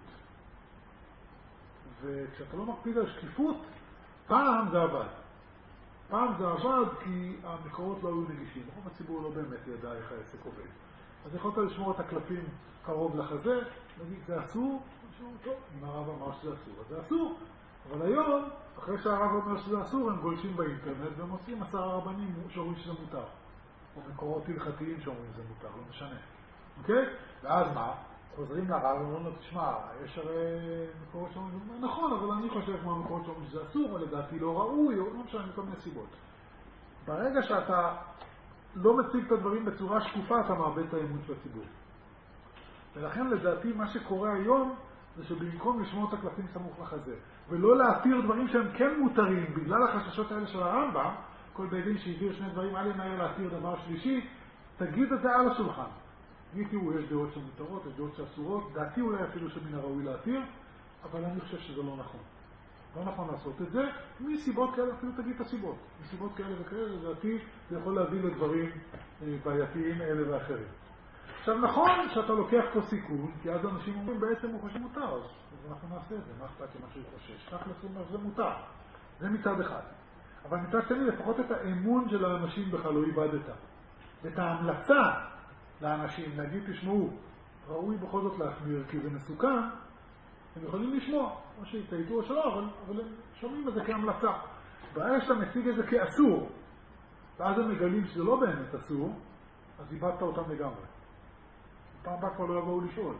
וכשאתה לא מקפיד על שקיפות, פעם זה עבד. פעם זה עבד כי המקורות לא היו נגישים. רוב הציבור לא באמת ידע איך העסק עובד. אז יכולת לשמור את הקלפים קרוב לחזה, נגיד זה אסור, משהו טוב, אם הרב אמר שזה אסור, אז זה אסור. אבל היום, אחרי שהרב אומר שזה אסור, הם גולשים באינטרנט והם עושים עשרה רבנים שאומרים שזה מותר. או מקורות הלכתיים שאומרים שזה מותר, לא משנה. אוקיי? ואז מה? חוזרים לרב ואומרים לו, תשמע, יש הרי מקורות שאומרים, נכון, אבל אני חושב כמו המקורות שאומרים שזה אסור, או לדעתי לא ראוי, או לא משנה, מכל מיני סיבות. ברגע שאתה לא מציג את הדברים בצורה שקופה, אתה מאבד את האמון של הציבור. ולכן לדעתי מה שקורה היום זה שבמקום לשמור את הקלפים סמוך לחזה, ולא להתיר דברים שהם כן מותרים, בגלל החששות האלה של הרמב"ם, כל בית דין שהתיר שני דברים, אל ינער להתיר דבר שלישי, תגיד את זה על השולחן. תגיד, תראו, יש דעות שמותרות, יש דעות שאסורות, דעתי אולי אפילו שמן הראוי להתיר, אבל אני חושב שזה לא נכון. לא נכון לעשות את זה, מסיבות כאלה, אפילו תגיד את הסיבות. מסיבות כאלה וכאלה, לדעתי, זה יכול להביא לדברים בעייתיים אלה ואחרים. עכשיו, נכון שאתה לוקח פה סיכון, כי אז אנשים אומרים, בעצם הוא חושב מותר, אז אנחנו נעשה את זה, מה אכפת שמה שהוא חושש? כך לסומך זה מותר. זה מצד אחד. אבל מצד שני, לפחות את האמון של האנשים בכלל לא איבדת. את ההמלצה לאנשים, נגיד, תשמעו, ראוי בכל זאת להחמיר, כי זה מסוכן, הם יכולים לשמוע, או שיתעיתו או שלא, אבל, אבל הם שומעים את זה כהמלצה. ברגע שאתה מציג את זה כאסור, ואז הם מגלים שזה לא באמת אסור, אז איבדת אותם לגמרי. פעם הבא כבר לא יבואו לשאול.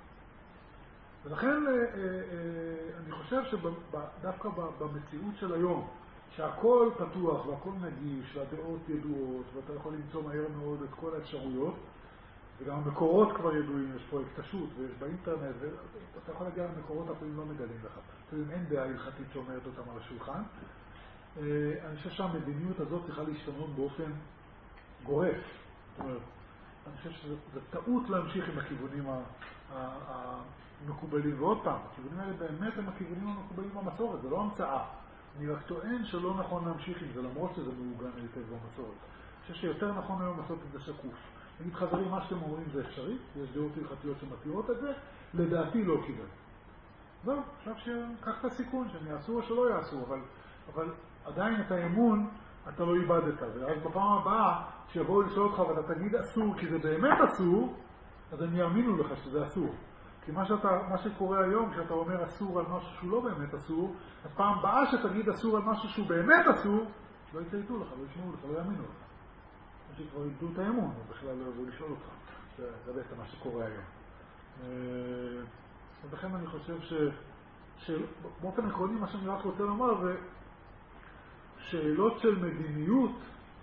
ולכן אני חושב שדווקא במציאות של היום, שהכל פתוח והכל נגיש והדעות ידועות ואתה יכול למצוא מהר מאוד את כל האפשרויות, וגם המקורות כבר ידועים, יש פה הקטשות ויש באינטרנט, ואתה יכול להגיע למקורות אפילו לא מגלים לך. אפילו אם אין דעה הלכתית שאומרת אותם על השולחן. אני חושב שהמדיניות הזאת צריכה להשתנות באופן גורף. זאת אומרת, אני חושב שזו טעות להמשיך עם הכיוונים המקובלים. ועוד פעם, הכיוונים האלה באמת הם הכיוונים המקובלים במסורת, זה לא המצאה. אני רק טוען שלא נכון להמשיך עם זה, למרות שזה מעוגן היטב במסורת. אני חושב שיותר נכון היום לעשות את זה שקוף. נגיד חברים, מה שאתם אומרים זה אפשרי, יש דעות הלכתיות שמתירות את זה, לדעתי לא כדאי. זהו, עכשיו שקח את הסיכון, שהם יעשו או שלא יעשו, אבל, אבל עדיין את האמון אתה לא איבדת. ואז בפעם הבאה, שיבואו לשאול אותך ואתה תגיד אסור, כי זה באמת אסור, אז הם יאמינו לך שזה אסור. כי מה, שאתה, מה שקורה היום, כשאתה אומר אסור על משהו שהוא לא באמת אסור, אז פעם הבאה שתגיד אסור על משהו שהוא באמת אסור, לא יתעיתו לך, לא ישמעו לך, לא יאמינו לך. שכבר איבדו את האמון, ובכלל לא יבואו לשאול אותך. זה, זה בעצם מה שקורה היום. ולכן אני חושב ש, שבאופן עקרוני מה שאני רק רוצה לומר זה שאלות של מדיניות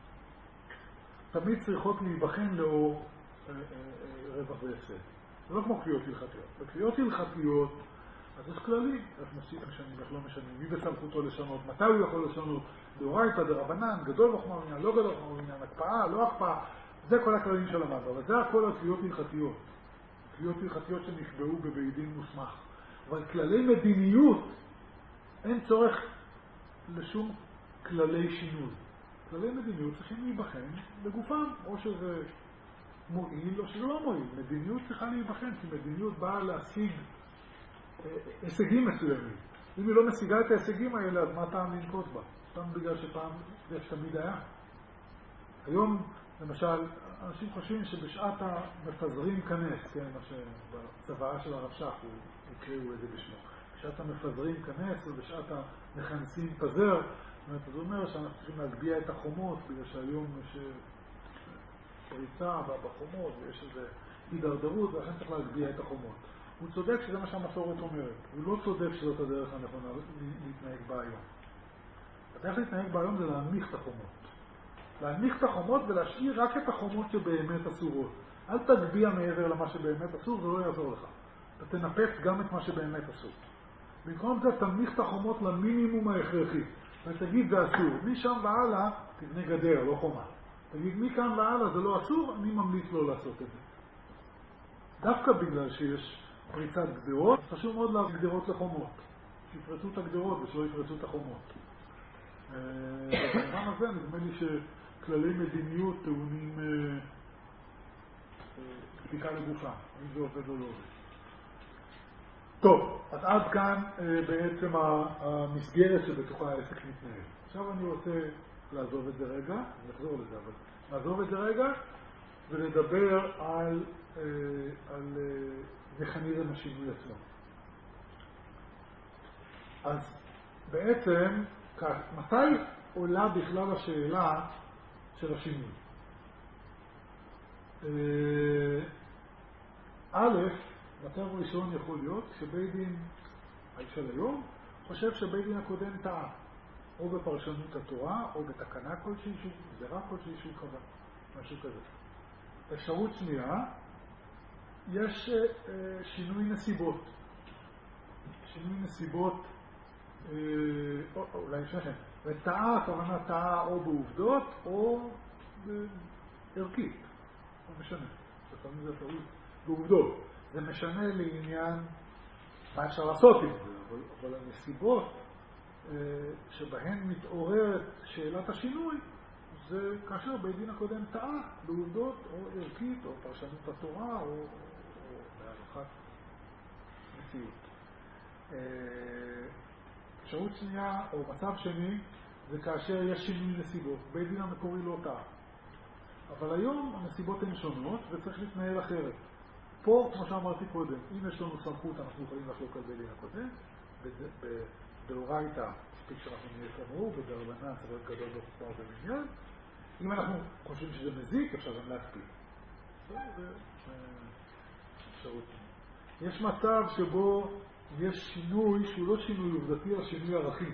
תמיד צריכות להיבחן לאור רווח והפסד. זה לא כמו קביעות הלכתיות. בקביעות הלכתיות אז יש כללים, איך משנים, איך לא משנים, מי בסמכותו לשנות, מתי הוא יכול לשנות, דאורייתא דרבנן, גדול בחומר עניין, לא גדול בחומר עניין, הקפאה, לא הקפאה, זה כל הכללים של המדע, אבל זה הכל הקביעות הלכתיות. קביעות הלכתיות שנקבעו בבית דין מוסמך. אבל כללי מדיניות, אין צורך לשום כללי שינוי. כללי מדיניות צריכים להיבחן לגופם, או שזה מועיל או שזה לא מועיל. מדיניות צריכה להיבחן, כי מדיניות באה להשיג הישגים מסוימים. אם היא לא משיגה את ההישגים האלה, אז מה טעם לנקוט בה? פעם בגלל שפעם זה תמיד היה. היום, למשל, אנשים חושבים שבשעת המפזרים כנס, כן, מה שבצוואה של הרב שך, הוא יקראו את זה בשמו. בשעת המפזרים כנס ובשעת המכנסים פזר, זה אומר שאנחנו צריכים להגביה את החומות, בגלל שהיום יש פריצה בחומות ויש איזו הידרדרות, ולכן צריך להגביה את החומות. הוא צודק שזה מה שהמסורת אומרת. הוא לא צודק שזאת הדרך הנכונה להתנהג בה היום. הדרך להתנהג בה היום זה להנמיך את החומות. להנמיך את החומות ולהשאיר רק את החומות שבאמת אסורות. אל תגביה מעבר למה שבאמת אסור, זה לא יעזור לך. אתה תנפץ גם את מה שבאמת אסור. במקום זה תנמיך את החומות למינימום ההכרחי. ותגיד זה אסור. משם והלאה תבנה גדר, לא חומה. תגיד מכאן והלאה זה לא אסור, אני ממליץ לא לעשות את זה. דווקא בגלל שיש פריצת גדרות, חשוב מאוד להביא גדרות לחומות. שיפרצו את הגדרות ושלא יפרצו את החומות. במובן הזה נדמה לי שכללי מדיניות טעונים בדיקה לגופה, אם זה עובד או לא עובד. טוב, אז עד כאן בעצם המסגרת שבתוכה העסק מתנהל. עכשיו אני רוצה לעזוב את זה רגע, אני אחזור לזה, אבל לעזוב את זה רגע ולדבר על, על מכניזם השינוי עצמו. אז בעצם, כך, מתי עולה בכלל השאלה של השינוי? א', מצב ראשון יכול להיות שבית דין של היום חושב שבית דין הקודם טעה, או בפרשנות התורה, או בתקנה כלשהי, גזרה כלשהי שהוא קבע, משהו כזה. אפשרות שנייה, יש שינוי נסיבות. שינוי נסיבות, אה, או, אולי שכם, וטעה, הכוונה טעה או בעובדות או בערכית, לא משנה, לפעמים זה טעות בעובדות. זה משנה לעניין מה אפשר לעשות עם זה, אבל, אבל הנסיבות אה, שבהן מתעוררת שאלת השינוי, זה כאשר בית דין הקודם טעה בעובדות או ערכית או פרשנות התורה או, או, או בהלכת מציאות. אפשרות שנייה או מצב שני זה כאשר יש שינוי נסיבות. בית דין המקורי לא טעה. אבל היום הנסיבות הן שונות וצריך להתנהל אחרת. פה, כמו שאמרתי קודם, אם יש לנו סמכות אנחנו יכולים לחלוק על בית דין הקודם. בדאורייתא מספיק שאנחנו נהיה כמוהו, בדרבנן צריך להיות גדול בחוכמה ובמניין. אם אנחנו חושבים שזה מזיק, אפשר גם להקפיד. זה אפשרות. יש מצב שבו יש שינוי שהוא לא שינוי עובדתי, אלא שינוי ערכים.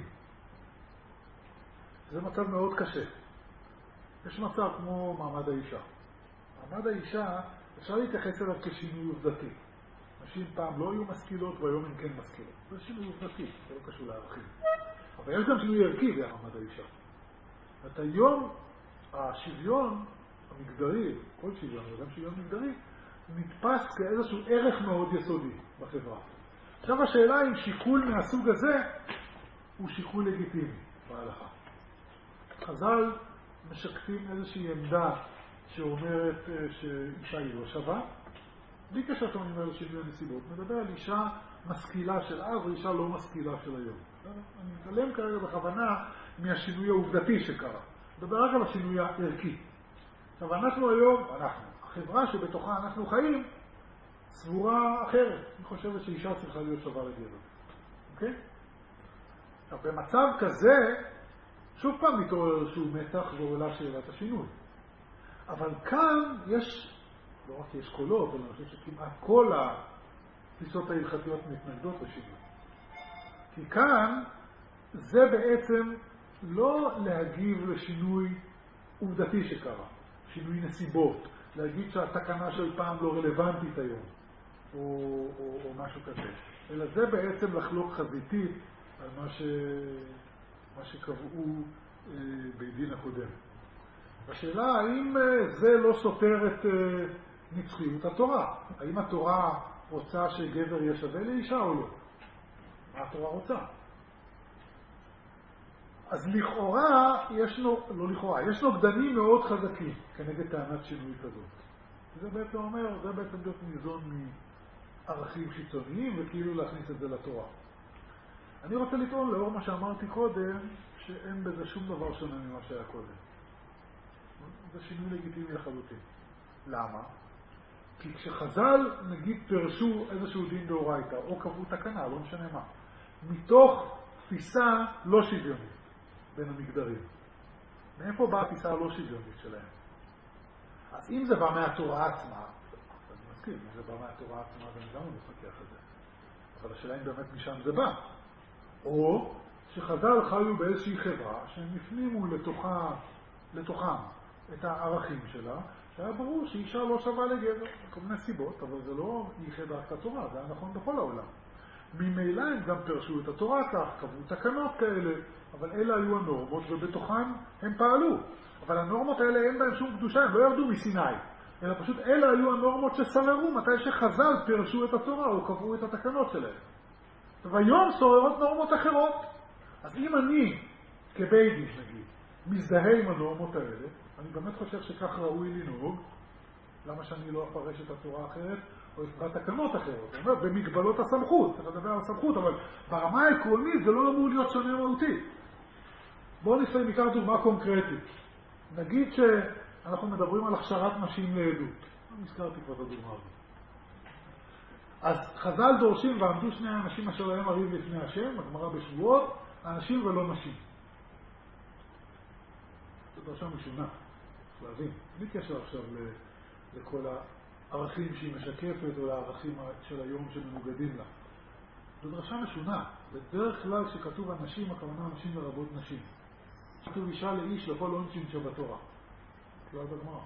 זה מצב מאוד קשה. יש מצב כמו מעמד האישה. מעמד האישה, אפשר להתייחס אליו כשינוי עובדתי. נשים פעם לא היו משכילות והיום הן כן משכילות. זה שינוי עובדתי, זה לא קשור לערכים. אבל יש גם שינוי ערכי במעמד האישה. את היום השוויון המגדרי, כל שוויון, וגם שוויון מגדרי, נתפס כאיזשהו ערך מאוד יסודי בחברה. עכשיו השאלה אם שיקול מהסוג הזה הוא שיקול לגיטימי בהלכה. חז"ל משקפים איזושהי עמדה שאומרת שאישה היא לא שווה. בלי קשר שאני אומר לשינוי הנסיבות, מדבר על אישה משכילה של אז ואישה לא משכילה של היום. אני מתעלם כרגע בכוונה מהשינוי העובדתי שקרה. מדבר רק על השינוי הערכי. עכשיו אנחנו היום, אנחנו, החברה שבתוכה אנחנו חיים, סבורה אחרת. אני חושבת שאישה צריכה להיות שווה לגבר. אוקיי? עכשיו, במצב כזה, שוב פעם מתעורר איזשהו מתח ועולה שאלת השינוי. אבל כאן יש, לא רק יש קולות, אבל אני חושב שכמעט כל התפיסות ההלכתיות מתנגדות לשינוי. כי כאן זה בעצם לא להגיב לשינוי עובדתי שקרה, שינוי נסיבות, להגיד שהתקנה של פעם לא רלוונטית היום, או, או, או משהו כזה. אלא זה בעצם לחלוק חזיתית על מה, ש... מה שקבעו אה, בית דין הקודם. השאלה האם זה לא סותר את אה, נצחיות התורה. האם התורה רוצה שגבר יהיה שווה לאישה או לא? מה התורה רוצה? אז לכאורה ישנו, לא לכאורה, יש נוגדנים מאוד חזקים כנגד טענת שינוי כזאת. זה בעצם אומר, זה בעצם להיות ניזון מערכים חיצוניים וכאילו להכניס את זה לתורה. אני רוצה לטעון לאור מה שאמרתי קודם, שאין בזה שום דבר שונה ממה שהיה קודם. זה שינוי לגיטימי לחלוטין. למה? כי כשחז"ל נגיד פרשו איזשהו דין דאורייתא או קבעו תקנה, לא משנה מה, מתוך תפיסה לא שוויונית בין המגדרים. מאיפה באה התפיסה הלא שוויונית שלהם? אז אם זה בא מהתורה עצמה, אני מסכים, אם זה בא מהתורה עצמה, אני גם לא מפתח את זה. אבל השאלה אם באמת משם זה בא. או שחז"ל חיו באיזושהי חברה שהם הפנימו לתוכה, לתוכם את הערכים שלה, שהיה ברור שאישה לא שווה לגבר, כל מיני סיבות, אבל זה לא ייחד רק את התורה, זה היה נכון בכל העולם. ממילא הם גם פרשו את התורה כך, קבעו תקנות כאלה, אבל אלה היו הנורמות ובתוכן הם פעלו. אבל הנורמות האלה אין בהם שום קדושה, הם לא ירדו מסיני, אלא פשוט אלה היו הנורמות שסררו מתי שחז"ל פרשו את התורה או קבעו את התקנות שלהם. והיום שוררות נורמות אחרות. אז אם אני, כבית דין נגיד, מזדהה עם הנורמות האלה, אני באמת חושב שכך ראוי לנהוג, למה שאני לא אפרש את התורה אחרת, או את התקנות אחרות. אני אומר, במגבלות הסמכות, צריך לדבר על הסמכות, אבל ברמה העקרונית זה לא אמור להיות שונה מהותית. בואו נסיים ניקח דוגמה קונקרטית. נגיד שאנחנו מדברים על הכשרת נשים לעדות. אני הזכרתי כבר את הדוגמה הזאת. אז חז"ל דורשים ועמדו שני האנשים אשר להם הריב לפני השם, הגמרא בשבועות, האנשים ולא נשים. זו דרשה משונה, צריך להבין. בלי קשר עכשיו לכל הערכים שהיא משקפת או לערכים של היום שמנוגדים לה. זו דרשה משונה. בדרך כלל שכתוב אנשים, הכוונה אנשים לרבות נשים. כתוב אישה לאיש לכל עונשין שבתורה. כלל בגמרא.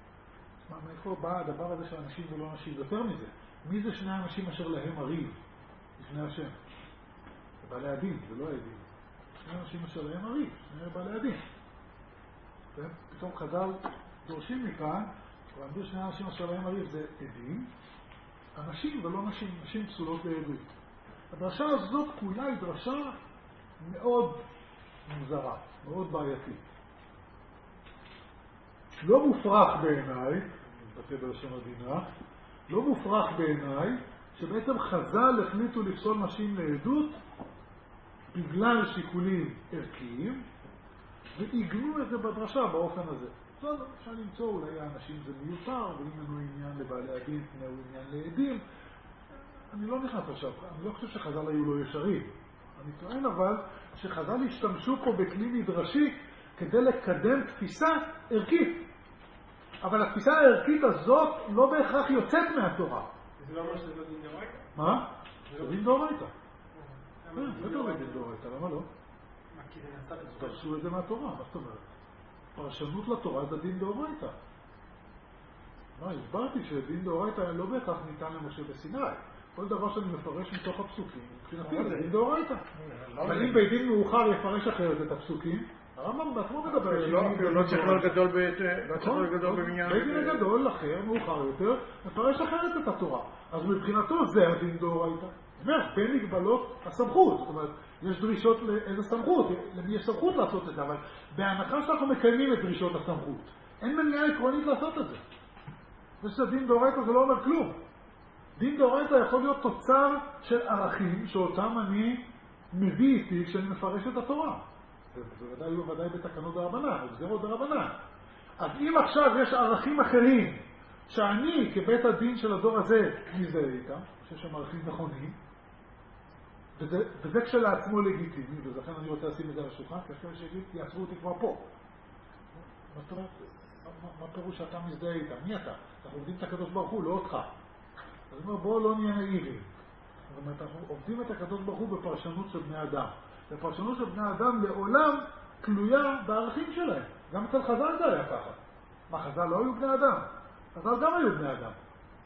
מאיפה בא הדבר הזה של אנשים ולא נשים? יותר מזה, מי זה שני האנשים אשר להם הריב? לפני השם. זה בעלי הדין, זה לא העדים. שני אנשים אשר להם הריב, שני בעלי הדין. כן? פתאום חז"ל דורשים מכאן, ועמדו שני אנשים אשר להם הריב זה עדים, אנשים ולא נשים, נשים פסולות לעדות. הדרשה הזאת כולה היא דרשה מאוד מוזרה, מאוד בעייתית. לא מופרך בעיניי, מתבטא בלשון עדינה, לא מופרך בעיניי שבעצם חז"ל החליטו לפסול נשים לעדות בגלל שיקולים ערכיים, ועיגנו את זה בדרשה באופן הזה. בסדר, אפשר למצוא, אולי האנשים זה מיותר, ואם אינו עניין לבעלי הדין, אינו עניין לעדים. אני לא נכנס עכשיו, אני לא חושב שחז"ל היו לא ישרים. אני טוען אבל שחז"ל השתמשו פה בכלי מדרשי כדי לקדם תפיסה ערכית. אבל התפיסה הערכית הזאת לא בהכרח יוצאת מהתורה. זה לא אומר שזה לא דין דאורייתא? מה? זה דין דאורייתא. זה לא דין דאורייתא, למה לא? מה, כי זה נעשה בצורה? תרשו את זה מהתורה, מה זאת אומרת? פרשנות לתורה זה דין דאורייתא. מה, הסברתי שדין דאורייתא לא בהכרח ניתן למשה בסיני. כל דבר שאני מפרש מתוך הפסוקים, מבחינתי זה דין דאורייתא. אבל אם בית דין מאוחר יפרש אחרת את הפסוקים, הרמב"ם בעצמו מדבר. לא צריך להיות גדול במניין. בית דין הגדול אחר, מאוחר יותר, מפרש אחרת את התורה. אז מבחינתו זה הדין דאורייתא. אומר, בין מגבלות הסמכות. זאת אומרת, יש דרישות לאיזה סמכות, למי יש סמכות לעשות את זה, אבל בהנחה שאנחנו מקיימים את דרישות הסמכות, אין מניעה עקרונית לעשות את זה. ושדין דאורייתא זה לא אומר כלום. דין דאורייתא יכול להיות תוצר של ערכים שאותם אני מביא איתי כשאני מפרש את התורה. זה ודאי לא ודאי בתקנות דרבנן, זה גזירות דרבנן. אז אם עכשיו יש ערכים אחרים שאני כבית הדין של הדור הזה מזהה איתם, אני חושב שהם ערכים נכונים, וזה, וזה כשלעצמו לגיטימי, ולכן אני רוצה לשים את זה על השולחן, כי אחרי שיגיד, יעצרו אותי כבר פה. מה זאת אומרת? מה פירוש שאתה מזדהה איתם? מי אתה? אנחנו עובדים את הקדוש ברוך הוא, לא אותך. אז אומר, בואו לא נהיה נאיבים. זאת אומרת, אנחנו עובדים את הקדוש ברוך הוא בפרשנות של בני אדם. ופרשנות של בני אדם לעולם תלויה בערכים שלהם. גם אצל חז"ל זה היה ככה. מה, חז"ל לא היו בני אדם? חז"ל גם היו בני אדם.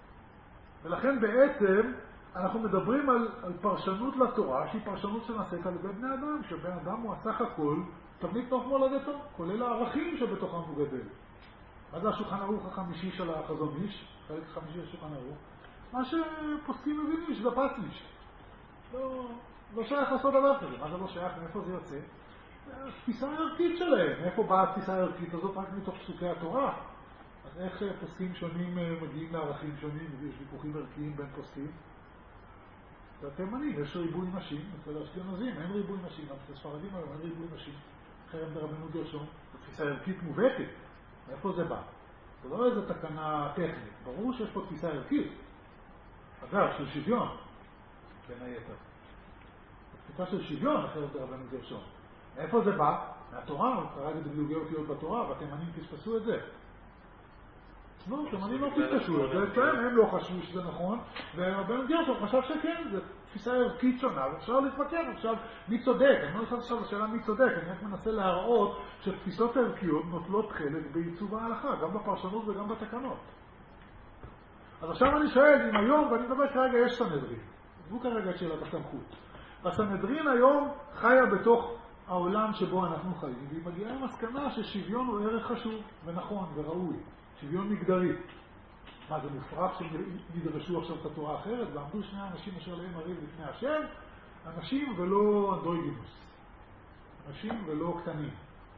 ולכן בעצם אנחנו מדברים על, על פרשנות לתורה, שהיא פרשנות שנעשית על ידי בני אדם, שבן אדם הוא הסך הכל תבנית תוך מולדתו, כולל הערכים שבתוכם הוא גדל. מה זה השולחן ערוך החמישי של החזון איש? חלק חמישי של השולחן ערוך. מה שפוסקים מבינים שזה פסליש. לא, לא שייך לעשות דבר כזה. מה זה לא שייך? מאיפה זה יוצא? התפיסה הערכית שלהם. מאיפה באה התפיסה הערכית הזאת? רק מתוך פסוקי התורה. אז איך פוסקים שונים מגיעים לערכים שונים? יש ויכוחים ערכיים בין פוסקים. זה תימנים, יש ריבוי נשים, אצל האשכנזים אין ריבוי נשים, גם אצל ספרדים היום אין ריבוי נשים. חרם ברבנות גרשום, זו תפיסה ערכית מובהקת. מאיפה זה בא? זה לא איזו תקנה טכנית, ברור שיש פה תפיסה ערכית. אגב, של שוויון, בין היתר. תפיסה של שוויון אחרת ברבנות גרשום. מאיפה זה בא? מהתורה, הוא קרא את בדילוגי אותיות בתורה, והתימנים תשפסו את זה. לא, תימנים לא תשפסו את זה, כן, הם לא חשבו שזה נכון, ורבנות גרשום חשב שכן, זו תפיסה ערכית שונה, ואפשר להתווכח עכשיו מי צודק. אני לא נכנס עכשיו לשאלה מי צודק, אני רק מנסה להראות שתפיסות ערכיות נוטלות חלק בעיצוב ההלכה, גם בפרשנות וגם בתקנות. אז עכשיו אני שואל, אם היום, ואני מדבר כרגע, יש סנהדרין. זו כרגע שאלת הסמכות. והסנהדרין היום חיה בתוך העולם שבו אנחנו חיים, והיא מגיעה למסקנה ששוויון הוא ערך חשוב ונכון וראוי. שוויון מגדרי. מה, זה מופרך שנדרשו עכשיו את התורה האחרת? ועמדו שני אנשים אשר להם הריב לפני השם, אנשים ולא אנדרוגינוס. אנשים ולא קטנים.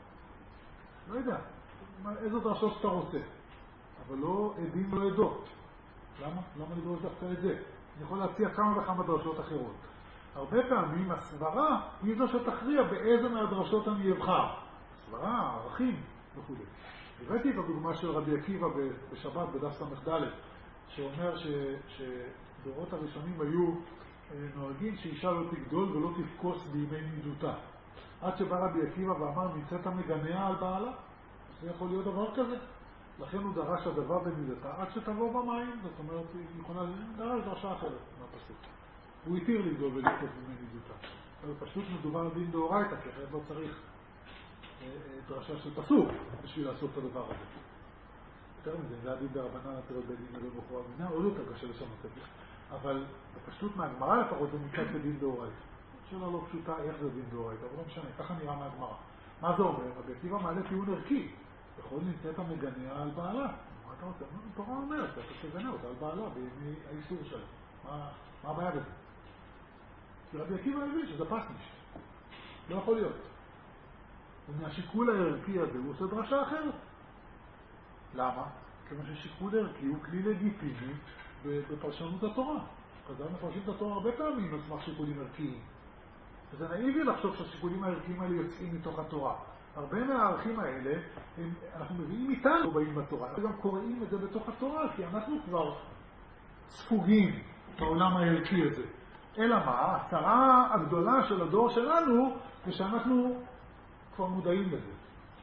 לא יודע, איזו דרשות שאתה רוצה. אבל לא עדים ולא עדות. למה? למה לדרוש דווקא את זה? אני יכול להציע כמה וכמה דרשות אחרות. הרבה פעמים הסברה היא זו שתכריע באיזה מהדרשות אני אבחר. הסברה, ערכים וכו'. הבאתי את הדוגמה של רבי עקיבא בשבת בדף ס"ד, שאומר ש, שדורות הראשונים היו נוהגים שאישה לא תגדול ולא תפקוס בימי נידותה. עד שבא רבי עקיבא ואמר, נמצאת המגניה על בעלה. זה יכול להיות דבר כזה. לכן הוא דרש הדבר בנידתה עד שתבוא במים. זאת אומרת, היא יכולה לדרש דרשה אחרת מהפסוק. הוא התיר לגדול ולפקוס בימי נידותה. אבל פשוט מדובר על דין דאורייתא, כי אחרת לא צריך דרשה של פסוק בשביל לעשות את הדבר הזה. יותר מזה, זה הדין דרבנן, אצל בית דין אלוהים בחורה מינה, עוד יותר קשה לשנות את זה. אבל בפשטות מהגמרא לפחות זה מצד כדין דאורייתא. שאלה לא פשוטה איך זה דין דאורייתא, אבל לא משנה, ככה נראה מהגמרא. מה זה אומר? רבי עקיבא מעלה טיעון ערכי. יכול נמצאת המגניה על בעלה. מה אתה רוצה? התורה אומרת, אתה תגנה אותה על בעלה בימי האיסור שלה. מה, מה הבעיה בזה? כי רבי עקיבא הבין שזה פסניש. לא יכול להיות. ומהשיקול הערכי הזה הוא עושה דרשה אחרת. למה? כיוון ששיקול ערכי הוא כלי לגיטימי בפרשנות התורה. חז"ל מפרשים את התורה הרבה פעמים על סמך שיקולים ערכיים. וזה נאיבי לחשוב שהשיקולים הערכיים האלה יוצאים מתוך התורה. הרבה מהערכים האלה, הם, אנחנו מביאים איתנו באים בתורה. אנחנו גם קוראים את זה בתוך התורה, כי אנחנו כבר ספוגים בעולם הערכי הזה. אלא מה? הצרה הגדולה של הדור שלנו, זה שאנחנו כבר מודעים לזה.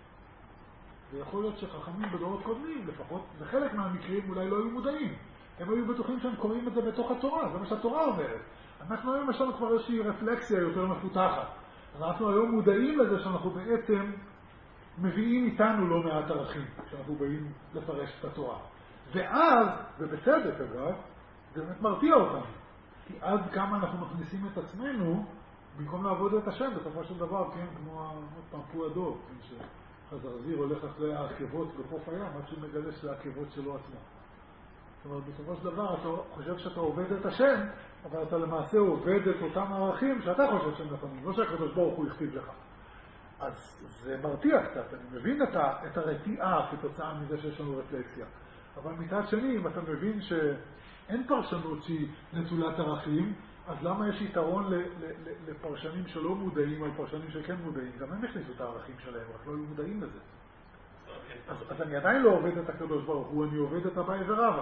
ויכול להיות שחכמים בדורות קודמים, לפחות בחלק מהמקרים אולי לא היו מודעים. הם היו בטוחים שהם קוראים את זה בתוך התורה, זה מה שהתורה אומרת. אנחנו היום יש לנו כבר איזושהי רפלקסיה יותר מפותחת. אנחנו היום מודעים לזה שאנחנו בעצם מביאים איתנו לא מעט ערכים, כשאנחנו באים לפרש את התורה. ואז, ובצדק אגב, זה באמת מרתיע אותנו. כי אז כמה אנחנו מכניסים את עצמנו, במקום לעבוד את השם, בסופו של דבר, כן, כמו עוד פעם פועדו, כן, שחזרזיר הולך אחרי העקבות בחוף הים, עד שהוא מגלה שזה העקבות שלו עצמו. זאת אומרת, בסופו של דבר, אתה חושב שאתה עובד את השם, אבל אתה למעשה עובד את אותם הערכים שאתה חושב שהם נכונים, לא שהקדוש ברוך הוא יכתיב לך. אז זה מרתיע קצת, אני מבין את, ה, את הרתיעה כתוצאה מזה שיש לנו רפלקסיה. אבל מצד שני, אם אתה מבין שאין פרשנות שהיא נטולת ערכים, אז למה יש יתרון ל, ל, ל, לפרשנים שלא מודעים על פרשנים שכן מודעים? גם הם הכניסו את הערכים שלהם, רק לא היו מודעים לזה. אז, אז אני עדיין לא עובד את הקדוש ברוך הוא, אני עובד את אביי ורבא.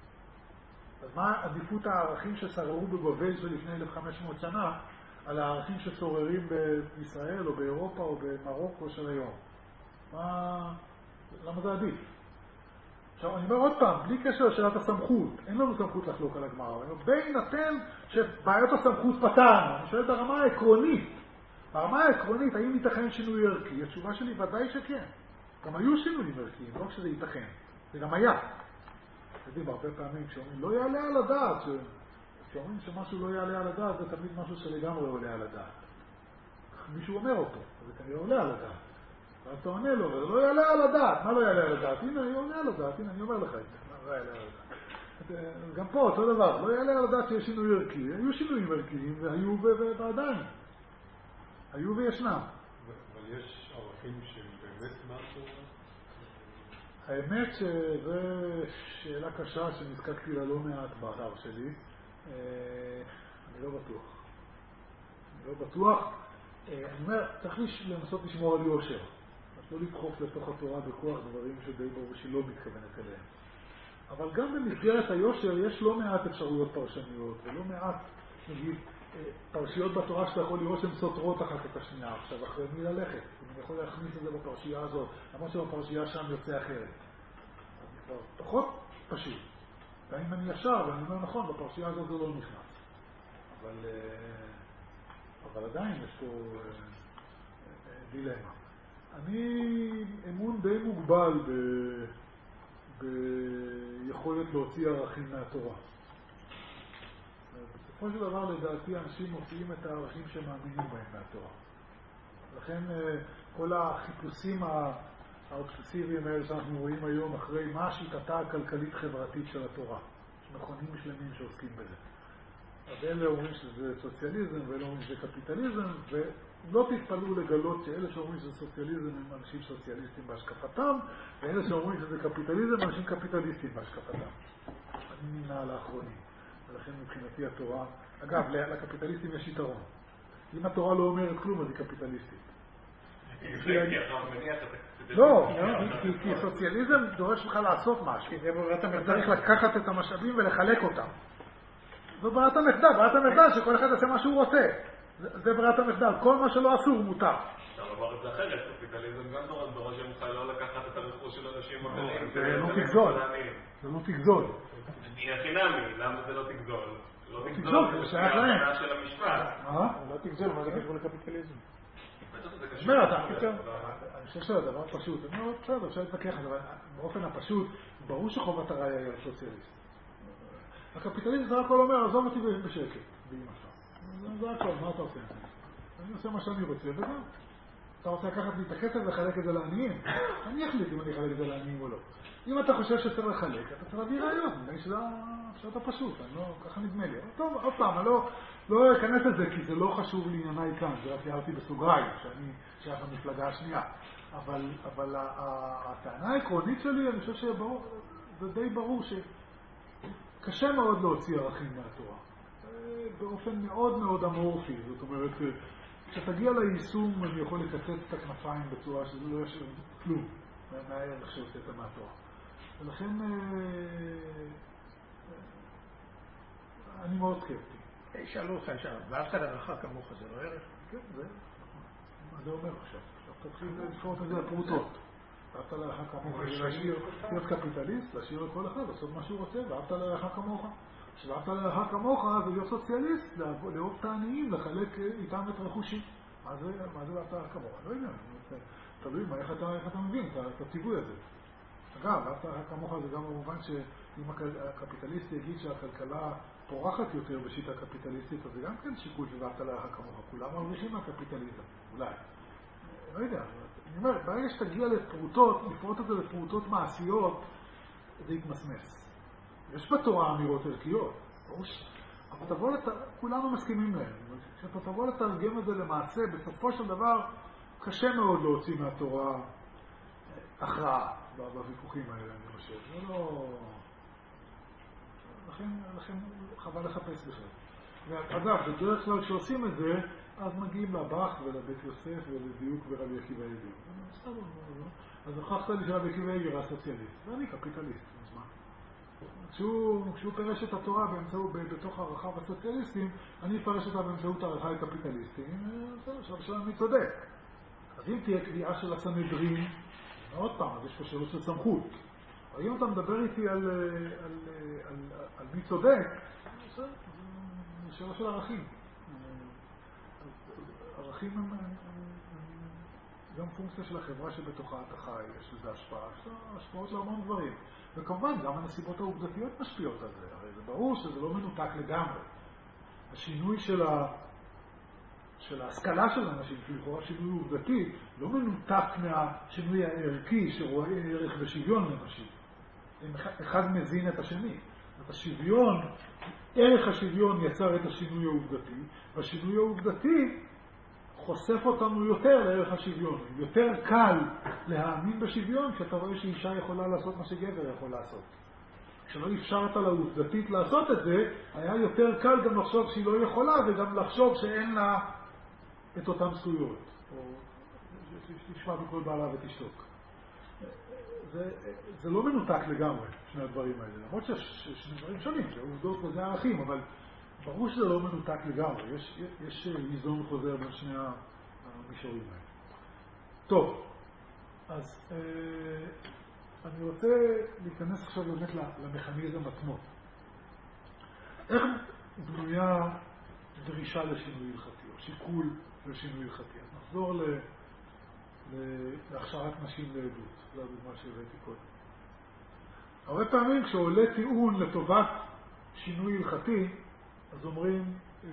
אז מה עדיפות הערכים ששררו בבבל של לפני אלף וחמש מאות שנה על הערכים ששוררים בישראל או באירופה או במרוקו של היום? מה... למה זה עדיף? עכשיו אני אומר עוד פעם, בלי קשר לשאלת הסמכות, אין לנו סמכות לחלוק על הגמרא. בהינתן שבעיות הסמכות פתרנו, אני שואל את הרמה העקרונית. ברמה העקרונית, האם ייתכן שינוי ערכי? התשובה שלי ודאי שכן. גם היו שינויים ערכיים, לא כשזה ייתכן. זה גם היה. יודעים, הרבה פעמים כשאומרים לא יעלה על הדעת, כשאומרים שמשהו לא יעלה על הדעת, זה תמיד משהו שלגמרי עולה על הדעת. מישהו אומר אותו, זה כנראה עולה על הדעת. ואז אתה עונה לו, זה לא יעלה על הדעת. מה לא יעלה על הדעת? הנה, אני עונה על הדעת, הנה, אני אומר לך את זה. מה לא יעלה על הדעת? גם פה אותו דבר, לא יעלה על הדעת שיש שינוי ערכי. היו שינויים ערכיים, והיו ועדיין. היו וישנם. אבל יש ערכים שהם באמת משהו? האמת שזו שאלה קשה שנזקקתי לה לא מעט באתר שלי. אני לא בטוח. אני לא בטוח. אני אומר, צריך לנסות לשמור על יושר. אז לא לדחוף לתוך התורה בכוח דברים שדי ברור שהיא לא מתכוונת אליהם. אבל גם במסגרת היושר יש לא מעט אפשרויות פרשניות, ולא מעט, נגיד, פרשיות בתורה שאתה יכול לראות שהן סותרות אחת את השנייה. עכשיו, אחרי מי ללכת? אם אני יכול להכניס את זה בפרשייה הזאת, למרות שבפרשייה שם יוצא אחרת. אז זה כבר פחות פשוט. ואם אני ישר, ואני אומר נכון, בפרשייה הזאת זה לא נכנס. אבל, אבל עדיין יש פה דילמה. אני אמון די מוגבל ב, ביכולת להוציא ערכים מהתורה. בסופו של דבר, לדעתי, אנשים מוציאים את הערכים שמאמינים בהם מהתורה. לכן, כל החיפושים האובססיביים האלה שאנחנו רואים היום אחרי מה השיטתה הכלכלית-חברתית של התורה. יש מכונים שלמים שעוסקים בזה. אז אלה אומרים שזה סוציאליזם, ואלה אומרים שזה קפיטליזם, ולא תתפלאו לגלות שאלה שאומרים שזה סוציאליזם הם אנשים סוציאליסטים בהשקפתם, ואלה שאומרים שזה קפיטליזם הם אנשים קפיטליסטים בהשקפתם. אני נמנע על האחרונים. ולכן מבחינתי התורה, אגב, לקפיטליסטים יש יתרון. אם התורה לא אומרת כלום, אז היא קפיטליסטית. לא, כי סוציאליזם דורש לך לעשות משהו. אתה צריך לקחת את המשאבים ולחלק אותם. זו ברירת המחדל, ברירת המחדל שכל אחד עושה מה שהוא רוצה. זה ברירת המחדל, כל מה שלא אסור מותר. אפשר לומר את זה אחרת, קפיטליזם גם דורש ממך לא לקחת את הרכוש של אנשים אחרים. זה לא תגזול. זה לא תגזול. היא חינמי, למה זה לא תגזול? לא תגזול, זה שייך להם. זה של המשפט. מה? לא תגזול, מה זה קשור לקפיטליזם? אני חושב שזה דבר פשוט. אני אומר, בסדר, אפשר להתווכח, אבל באופן הפשוט, ברור שחובת הראייה היא על סוציאליסט. הקפיטליסט זה הכל אומר, עזוב אותי בשקט, באמא שלך. זה הכל, מה אתה עושה? אני עושה מה שאני רוצה, וזהו. אתה רוצה לקחת לי את הכסף ולחלק את זה לעניים? אני אחליט אם אני אחלק את זה לעניים או לא. אם אתה חושב שצריך לחלק, אתה צריך להביא רעיון. נראה שזה שאתה פשוט, אני לא, ככה נדמה לי. טוב, עוד פעם, אני לא, לא אכנס לזה, כי זה לא חשוב לענייניי כאן. זה רק תיארתי בסוגריים, שאני שייך למפלגה השנייה. אבל, אבל הטענה העקרונית שלי, אני חושב שברור, זה די ברור שקשה מאוד להוציא ערכים מהתורה. באופן מאוד מאוד אמורפי. זאת אומרת, כשתגיע ליישום, אני יכול לקצץ את הכנפיים בצורה שזה לא יש כלום מהערך שהוצאת מהתורה. ולכן אני מאוד סקפטי. שאלו אותך, ואהבת לרעך כמוך, זה לא ערך? כן, זה. מה זה אומר עכשיו? עכשיו תתחיל לפרוט את זה לפרוטות. ואהבת לרעך כמוך, להשאיר, להיות קפיטליסט, להשאיר לכל אחד, לעשות מה שהוא רוצה, ואהבת לרעך כמוך. כשאהבת לרעך כמוך זה להיות סוציאליסט, לאהוב את העניים, לחלק איתם את רכושי. מה זה ואהבת לרעך כמוך? לא יודע, תלוי מה, איך אתה מבין את הציווי הזה. אגב, ואהבת לרעך כמוך זה גם במובן שאם הקפיטליסט יגיד שהכלכלה פורחת יותר בשיטה הקפיטליסטית, אז זה גם כן שיקול של ואהבת לרעך כמוך. כולם מרוויחים מהקפיטליזם, אולי. לא יודע, אני אומר, ברגע שתגיע לפרוטות, לפרוט את זה לפרוטות מעשיות, זה יתמסמס. יש בתורה אמירות ערכיות, אבל תבוא לת... כולנו מסכימים להם. כשאתה תבוא לתרגם את זה למעשה, בסופו של דבר קשה מאוד להוציא מהתורה הכרעה בוויכוחים האלה, אני חושב. זה לא... לכן, לכן חבל לחפש בכלל. ואגב, בדרך כלל כשעושים את זה, אז מגיעים לבח ולבית יוסף ולדיוק ורבי עקיבא איגר. אז הוכחת לי שרבי עקיבא איגר היה סוציאליסט, ואני קפיטליסט. כשהוא, כשהוא פרש את התורה באמצעות, בתוך הערכה הסוציאליסטים, אני אפרש אותה באמצעות הערכה הקפיטליסטים, עכשיו עכשיו אני צודק. אז אם תהיה קביעה של הסנהדרין, עוד פעם, אז יש פה שאלות של סמכות. אבל אם אתה מדבר איתי על, על, על, על, על מי צודק, זה שאלה של ערכים. ערכים הם, הם, הם גם פונקציה של החברה שבתוכה אתה חי, יש לזה השפעה, יש לה השפעות להמון דברים. וכמובן, גם הנסיבות העובדתיות משפיעות על זה. הרי זה ברור שזה לא מנותק לגמרי. השינוי של, ה... של ההשכלה של האנשים, שלכאורה שינוי עובדתי, לא מנותק מהשינוי הערכי שרואה ערך ושוויון לנשים. אחד מזין את השני. את השוויון, ערך השוויון יצר את השינוי העובדתי, והשינוי העובדתי חושף אותנו יותר לערך השוויון. יותר קל להאמין בשוויון כשאתה רואה שאישה יכולה לעשות מה שגבר יכול לעשות. כשלא אפשרת לה עובדתית לעשות את זה, היה יותר קל גם לחשוב שהיא לא יכולה וגם לחשוב שאין לה את אותן זכויות. או שתשמע בכל בעלה ותשתוק. זה, זה לא מנותק לגמרי, שני הדברים האלה. למרות שיש שני דברים שונים, זה עובדות וזה ערכים, אבל ברור שזה לא מנותק לגמרי. יש, יש איזון חוזר בין שני המישורים האלה. טוב, אז אה, אני רוצה להיכנס עכשיו באמת למכניזם עצמו. איך בנויה דרישה לשינוי הלכתי, או שיקול לשינוי הלכתי? אז נחזור ל, ל, להכשרת נשים לעדות. זו הדוגמה שהבאתי קודם. הרבה פעמים כשעולה טיעון לטובת שינוי הלכתי, אז אומרים, אה,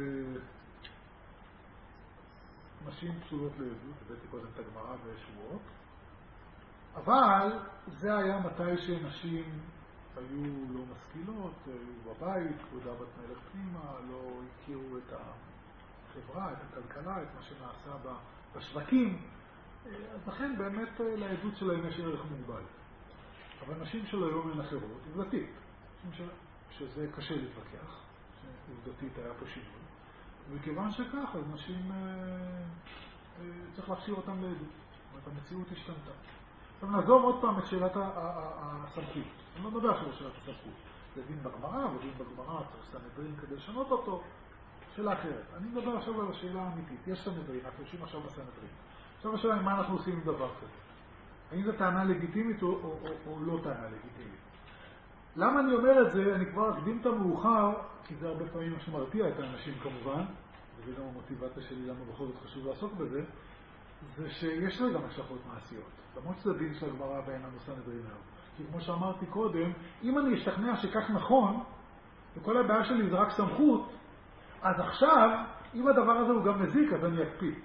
נשים פסולות לעדות, הבאתי קודם את הגמרא ושבועות, אבל זה היה מתי שנשים היו לא משכילות, היו בבית, כבודה בת מלך פנימה, לא הכירו את החברה, את הכלכלה, את מה שנעשה בשווקים, אז לכן באמת לעדות שלהם יש ערך מוגבל. אבל נשים של היום הן אחרות, עובדתית, שזה קשה להתווכח. עובדתית היה פה שינוי. וכיוון שכך, אז נשים אה, אה, צריך להכשיר אותם לעדות. זאת אומרת, המציאות השתנתה. עכשיו נעזוב עוד פעם את שאלת הסמכות. אני לא מדבר עכשיו על שאלת הסמכות. זה דין בגמרא, ודין בגמרא צריך סנהדרין כדי לשנות אותו. שאלה אחרת. אני מדבר עכשיו על השאלה האמיתית. יש סנהדרין, אנחנו יושבים עכשיו בסנהדרין. עכשיו השאלה היא מה אנחנו עושים עם דבר כזה. האם זו טענה לגיטימית או, או, או, או לא טענה לגיטימית? למה אני אומר את זה? אני כבר אקדים את המאוחר, כי זה הרבה פעמים שמרתיע את האנשים כמובן, וזה גם המוטיבציה שלי למה בכל זאת חשוב לעסוק בזה, זה שיש לו גם השלכות מעשיות. למרות שזה דין של הגמרא ואין לנו סנהדרין היום. כי כמו שאמרתי קודם, אם אני אשתכנע שכך נכון, וכל הבעיה שלי זה רק סמכות, אז עכשיו, אם הדבר הזה הוא גם מזיק, אז אני אקפיא.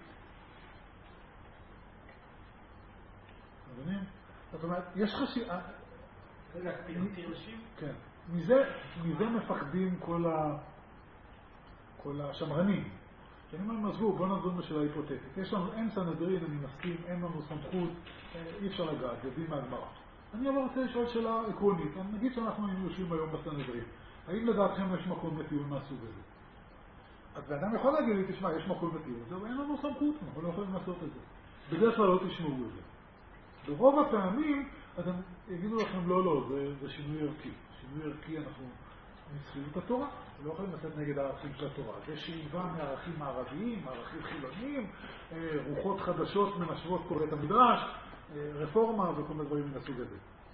מבינים? זאת אומרת, יש חשיבה... זה להקפיא מתיר נשים? כן. מזה, מזה מפחדים כל, ה... כל השמרנים. שאני אומר, עזבו, בוא נדון בשאלה היפותטית. יש לנו, אין סנהדרין, אני מסכים, אין לנו סמכות, אי אפשר לגעת, יודעים מהגמרא. אני אבל רוצה לשאול שאלה עקרונית. אני נגיד שאנחנו היינו יושבים היום בסנהדרין. האם לדעתכם יש מקום לטיעון מהסוג הזה? אז באדם יכול להגיד לי, תשמע, יש מקום לטיעון, זהו, אין לנו סמכות, אנחנו לא יכולים לעשות את זה. בדרך כלל לא תשמעו את זה. ברוב הפעמים, אתם יגידו לכם, לא, לא, זה, זה שינוי ערכי. שינוי ערכי, אנחנו נצחיות התורה, לא יכולים לצאת נגד הערכים של התורה. זה שאיבה מערכים מערביים, מערכים חילוניים, רוחות חדשות מנשבות כל בית המדרש, רפורמה וכל מיני דברים מן הסוג הזה.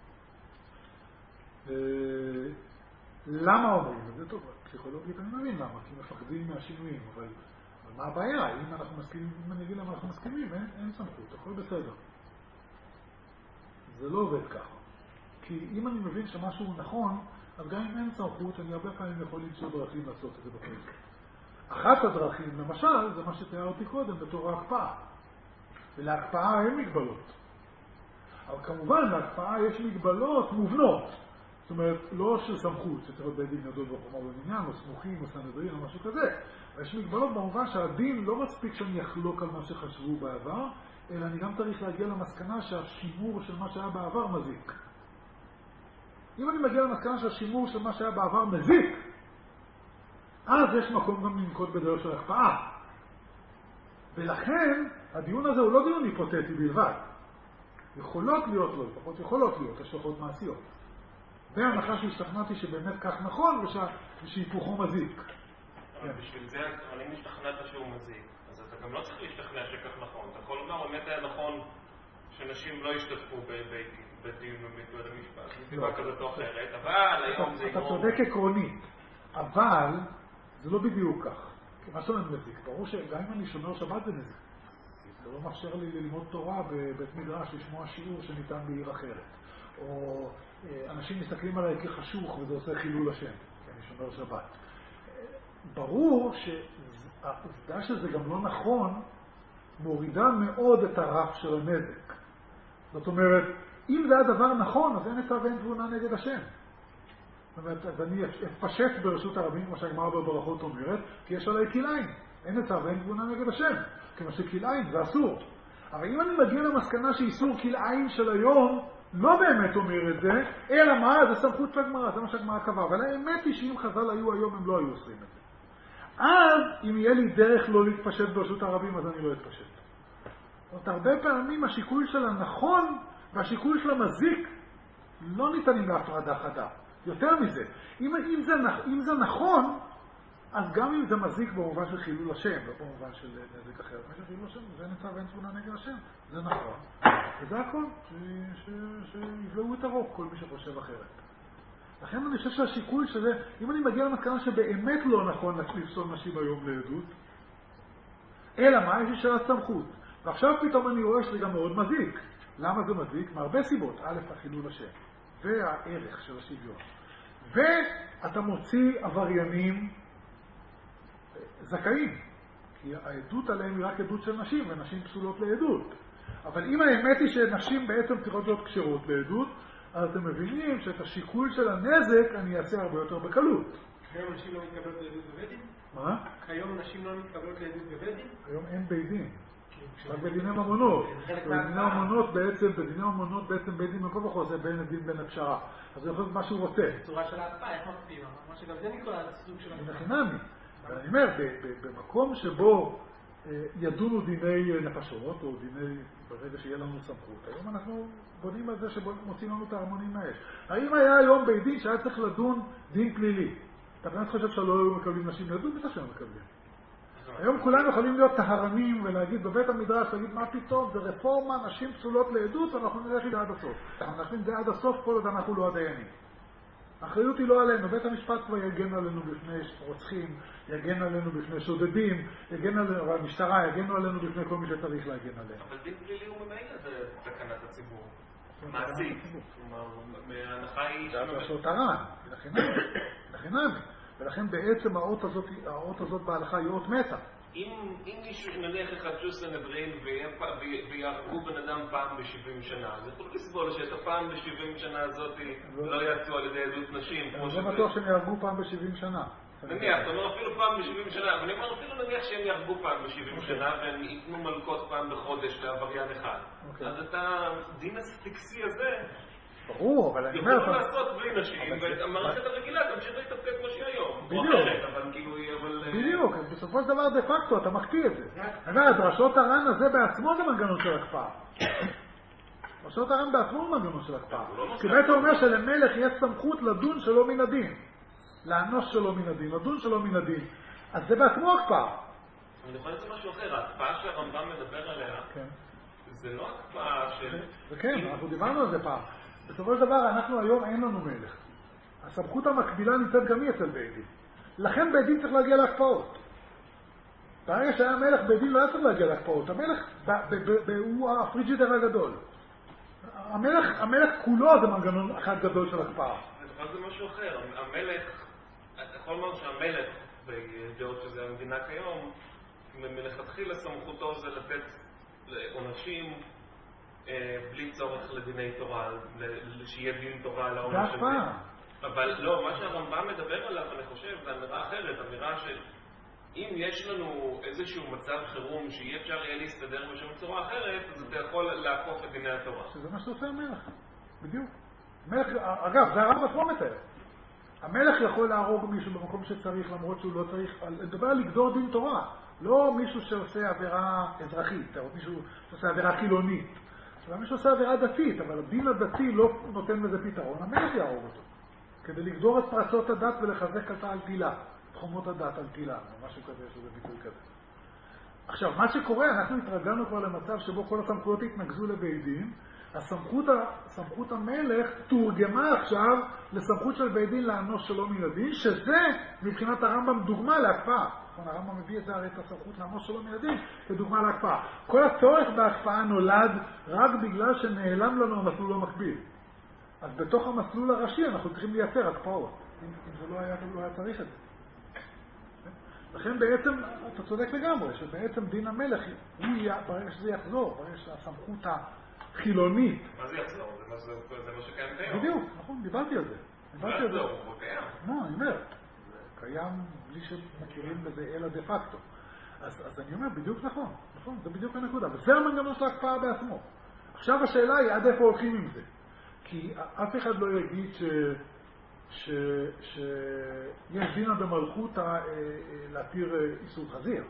למה אומרים את זה? טוב, פסיכולוגית אני מבין למה, כי מפחדים מהשינויים, אבל, אבל מה הבעיה? אם אנחנו מסכימים, אם אני אגיד למה אנחנו מסכימים, אין, אין סמכות, הכל בסדר. זה לא עובד ככה. כי אם אני מבין שמשהו נכון, אז גם אם אין סמכות, אני הרבה פעמים יכול למצוא דרכים לעשות את זה בפרק. אחת הדרכים, למשל, זה מה שתיארתי קודם, בתור ההקפאה. ולהקפאה אין מגבלות. אבל כמובן, להקפאה יש מגבלות מובנות. זאת אומרת, לא של סמכות, שצריך להיות בית דין גדול בחומה ובמניין, או סמוכים, או סנהדרין, או משהו כזה. יש מגבלות במובן שהדין לא מספיק שאני אחלוק על מה שחשבו בעבר, אלא אני גם צריך להגיע למסקנה שהשימור של מה שהיה בעבר מזיק. אם אני מגיע למסקנה שהשימור של מה שהיה בעבר מזיק, אז יש מקום גם לנקוט בדרך של הקפאה. ולכן, הדיון הזה הוא לא דיון היפותטי בלבד. יכולות להיות לו, לפחות יכולות להיות, השלכות מעשיות. בהנחה שהשתכנעתי שבאמת כך נכון, ושהיפוכו מזיק. בשביל זה, אבל אם השתכנעת שהוא מזיק, אז אתה גם לא צריך להשתכנע שכך נכון. אתה יכול לומר, באמת היה נכון שנשים לא ישתתפו בדיון בבית המשפט, מסיבה כזאת או אחרת, אבל היום זה יגרום... אתה צודק עקרונית, אבל זה לא בדיוק כך. מה זאת אומרת מזיק? ברור שגם אם אני שומר שבת זה מזיק. זה לא מאפשר לי ללמוד תורה בבית מדרש, לשמוע שיעור שניתן בעיר אחרת. או אנשים מסתכלים עליי כחשוך וזה עושה חילול השם, כי אני שומר שבת. ברור שהעובדה שזה גם לא נכון, מורידה מאוד את הרף של הנזק. זאת אומרת, אם זה הדבר נכון, אז אין עצה ואין תבונה נגד השם. זאת אומרת, אז אני אפשט ברשות הרבים, כמו שהגמרא בברכות אומרת, כי יש עליי כלאיים. אין עצה ואין תבונה נגד השם. כמו שכלאיים זה אסור. אבל אם אני מגיע למסקנה שאיסור כלאיים של היום, לא באמת אומר את זה, אלא מה? זה סמכות של הגמרא, זה מה שהגמרא קבע. אבל האמת היא שאם חז"ל היו היום, הם לא היו עושים את זה. אז, אם יהיה לי דרך לא להתפשט ברשות הרבים, אז אני לא אתפשט. זאת הרבה פעמים השיקול של הנכון והשיקול של המזיק לא ניתנים להפרדה חדה. יותר מזה, אם, אם, זה, אם זה נכון, אז גם אם זה מזיק במובן של חילול השם, לא במובן של נזק אחר, מה שחילול השם, זה נצא ואין תבונה נגד השם, זה נכון. וזה הכל, שיבלעו את הרוב כל מי שחושב אחרת. לכן אני חושב שהשיקול שזה, אם אני מגיע למסקנה שבאמת לא נכון לפסול נשים היום לעדות, אלא מה? יש לי שאלת סמכות. ועכשיו פתאום אני רואה שזה גם מאוד מזיק. למה זה מזיק? מהרבה סיבות. א', החילול השם, והערך של השוויון. ואתה מוציא עבריינים זכאים. כי העדות עליהם היא רק עדות של נשים, ונשים פסולות לעדות. אבל אם האמת היא שנשים בעצם צריכות להיות קשרות לעדות, אז אתם מבינים שאת השיקול של הנזק אני אעשה הרבה יותר בקלות. כיום נשים לא מתקבלות לעדות בבית-דין? מה? כיום נשים לא מתקבלות לעדות בבית-דין? היום אין בית-דין. רק בדיני ממונות. בדיני ממונות בעצם, בדיני ממונות בעצם בית דין מכל וכל זה בין הדין בין הפשרה. אז זה יכול להיות מה שהוא רוצה. צורה של ההקפאה, איך מקפיאים? מה שגם זה נקרא סוג של זה חינמי. ואני אומר, במקום שבו ידונו דיני נפשות, או דיני, ברגע שיהיה לנו סמכות, היום אנחנו בונים על זה שמוצאים לנו את ההרמונים מהאש. האם היה היום בית דין שהיה צריך לדון דין פלילי? אתה באמת חושב שלא היו מקבלים נשים לדון? בטח שהם מקבלים. היום כולם יכולים להיות טהרנים ולהגיד בבית המדרש, להגיד מה פתאום, זה רפורמה, נשים פסולות לעדות, ואנחנו נלך את זה עד הסוף. אנחנו נלך את זה עד הסוף כל עוד אנחנו לא הדיינים. האחריות היא לא עלינו, בית המשפט כבר יגן עלינו בפני רוצחים, יגן עלינו בפני שודדים, יגן עלינו, והמשטרה יגנו עלינו בפני כל מי שצריך להגן עלינו. אבל דין פלילי הוא ממילא בתקנת הציבור. מעשית. מההנחה היא... זה לעשות הרען, לחינמי. לחינמי. ולכן בעצם האות הזאת, האות הזאת בהלכה היא אות מתה. אם מישהו נניח יחדשו סנהדרין ויהרגו בן אדם פעם ב-שבעים שנה, אז יכול לסבול שאת הפעם ב-שבעים שנה הזאת לא יעשו על ידי עדות נשים. אני לא בטוח שהם יהרגו פעם ב-שבעים שנה. נניח, אתה אומר אפילו פעם ב-שבעים שנה, אבל אני אומר אפילו נניח שהם יהרגו פעם ב-שבעים שנה והם ייתנו מלכות פעם בחודש לעבריין אחד. אז את הדין הסטיקסי הזה ברור, אבל אני אומר... יכולו לעשות בלי נשים, והמערכת הרגילה תמשיך להתפקד כמו שהיא היום. בדיוק. בדיוק, בסופו של דבר דה פקטו אתה מקפיא את זה. אגב, דרשות הר"ן הזה בעצמו זה מנגנון של הקפאה. דרשות הר"ן בעצמו הוא מנגנון של הקפאה. כי בעצם אומר שלמלך יש סמכות לדון שלא מן הדין. לאנוש שלא מן הדין, לדון שלא מן הדין. אז זה בעצמו הקפאה. אני יכול לצאת משהו אחר, ההקפאה שהרמב"ם מדבר עליה, זה לא הקפאה של... זה כן, אנחנו דיברנו על זה פעם. בסופו של דבר, אנחנו היום אין לנו מלך. הסמכות המקבילה ניתן גם היא אצל בית דין. לכן בית דין צריך להגיע להקפאות. ברגע שהיה מלך, בית דין לא היה צריך להגיע להקפאות. המלך הוא הפריג'ידר הגדול. המלך, המלך כולו זה מנגנון אחד גדול של הקפאה. אבל זה משהו אחר. המלך, אתה יכול לומר שהמלך, בדעות שזה המדינה כיום, מלכתחילה סמכותו זה לתת עונשים בלי צורך לדיני תורה, שיהיה דין תורה על העונש הזה. אבל לא, מה שהרמב"ם מדבר עליו, אני חושב, זה אמירה אחרת, אמירה של אם יש לנו איזשהו מצב חירום שאי אפשר יהיה להסתדר בשום צורה אחרת, אז אתה יכול לעקוף את דיני התורה. שזה מה שעושה המלך, בדיוק. המלך, אגב, זה הרב עצמו מתאר. המלך יכול להרוג מישהו במקום שצריך, למרות שהוא לא צריך, לדבר על לגדור דין תורה. לא מישהו שעושה עבירה אזרחית, או מישהו שעושה עבירה חילונית. אבל מישהו עושה עבירה דתית, אבל הדין הדתי לא נותן לזה פתרון, המלך יהרוג אותו. כדי לגדור את פרצות הדת ולחזק אותה על תילה. תחומות הדת על תילה, או משהו כזה, שזה ביטוי כזה. עכשיו, מה שקורה, אנחנו התרגלנו כבר למצב שבו כל הסמכויות התנגזו לבית דין, הסמכות, סמכות המלך תורגמה עכשיו לסמכות של בית דין לאנוש שלא מן הדין, שזה מבחינת הרמב"ם דוגמה להקפאה. הרמב"ם מביא את זה הרי את הסמכות לאנוש שלא מן הדין כדוגמה להקפאה. כל הצורך בהקפאה נולד רק בגלל שנעלם לנו המסלול המקביל. אז בתוך המסלול הראשי אנחנו צריכים לייצר הקפאות. אם, אם זה לא היה, לא היה צריך את זה. לכן בעצם, אתה צודק לגמרי, שבעצם דין המלך, הוא יהיה, ברגע שזה יחזור, ברגע שהסמכות החילונית... מה זה יחזור? זה מה שקיים כיום. בדיוק, נכון, דיברתי על זה. מה יחזור? הוא קיים. לא, אני אומר, זה קיים בלי שמכירים בזה אלא דה פקטו. אז, אז אני אומר, בדיוק נכון, נכון, זה בדיוק הנקודה. וזה המנגנון של ההקפאה בעצמו. עכשיו השאלה היא, עד איפה הולכים עם זה? כי אף אחד לא יגיד ש... ש... שיש דין במלכותא להתיר איסור חזיר.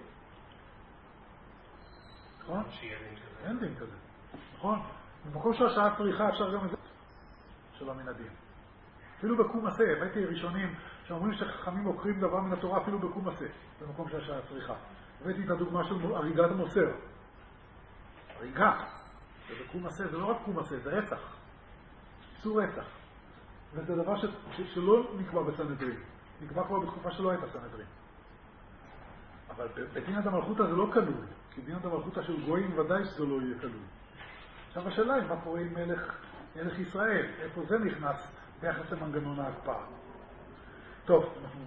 נכון? שיהיה דין כזה. אין דין כזה. נכון? במקום שהשעה צריכה אפשר גם את זה שלא מן הדין. אפילו בקום עשה, הבאתי ראשונים שאומרים שחכמים עוקרים דבר מן התורה אפילו בקום עשה, במקום שהשעה צריכה. הבאתי את הדוגמה של הריגת המוסר. הריגה. זה בקום עשה, זה לא רק קום עשה, זה רצח. איסור רצח. וזה דבר ש... ש... שלא נקבע בסנהדרין. נקבע כבר בתקופה שלא הייתה סנהדרין. אבל בדין המלכותא זה לא כלול. כי דין המלכותא של גויים ודאי שזה לא יהיה כלול. עכשיו השאלה היא מה קורה עם מלך, מלך ישראל. איפה זה נכנס ביחס למנגנון ההקפאה. טוב, אנחנו...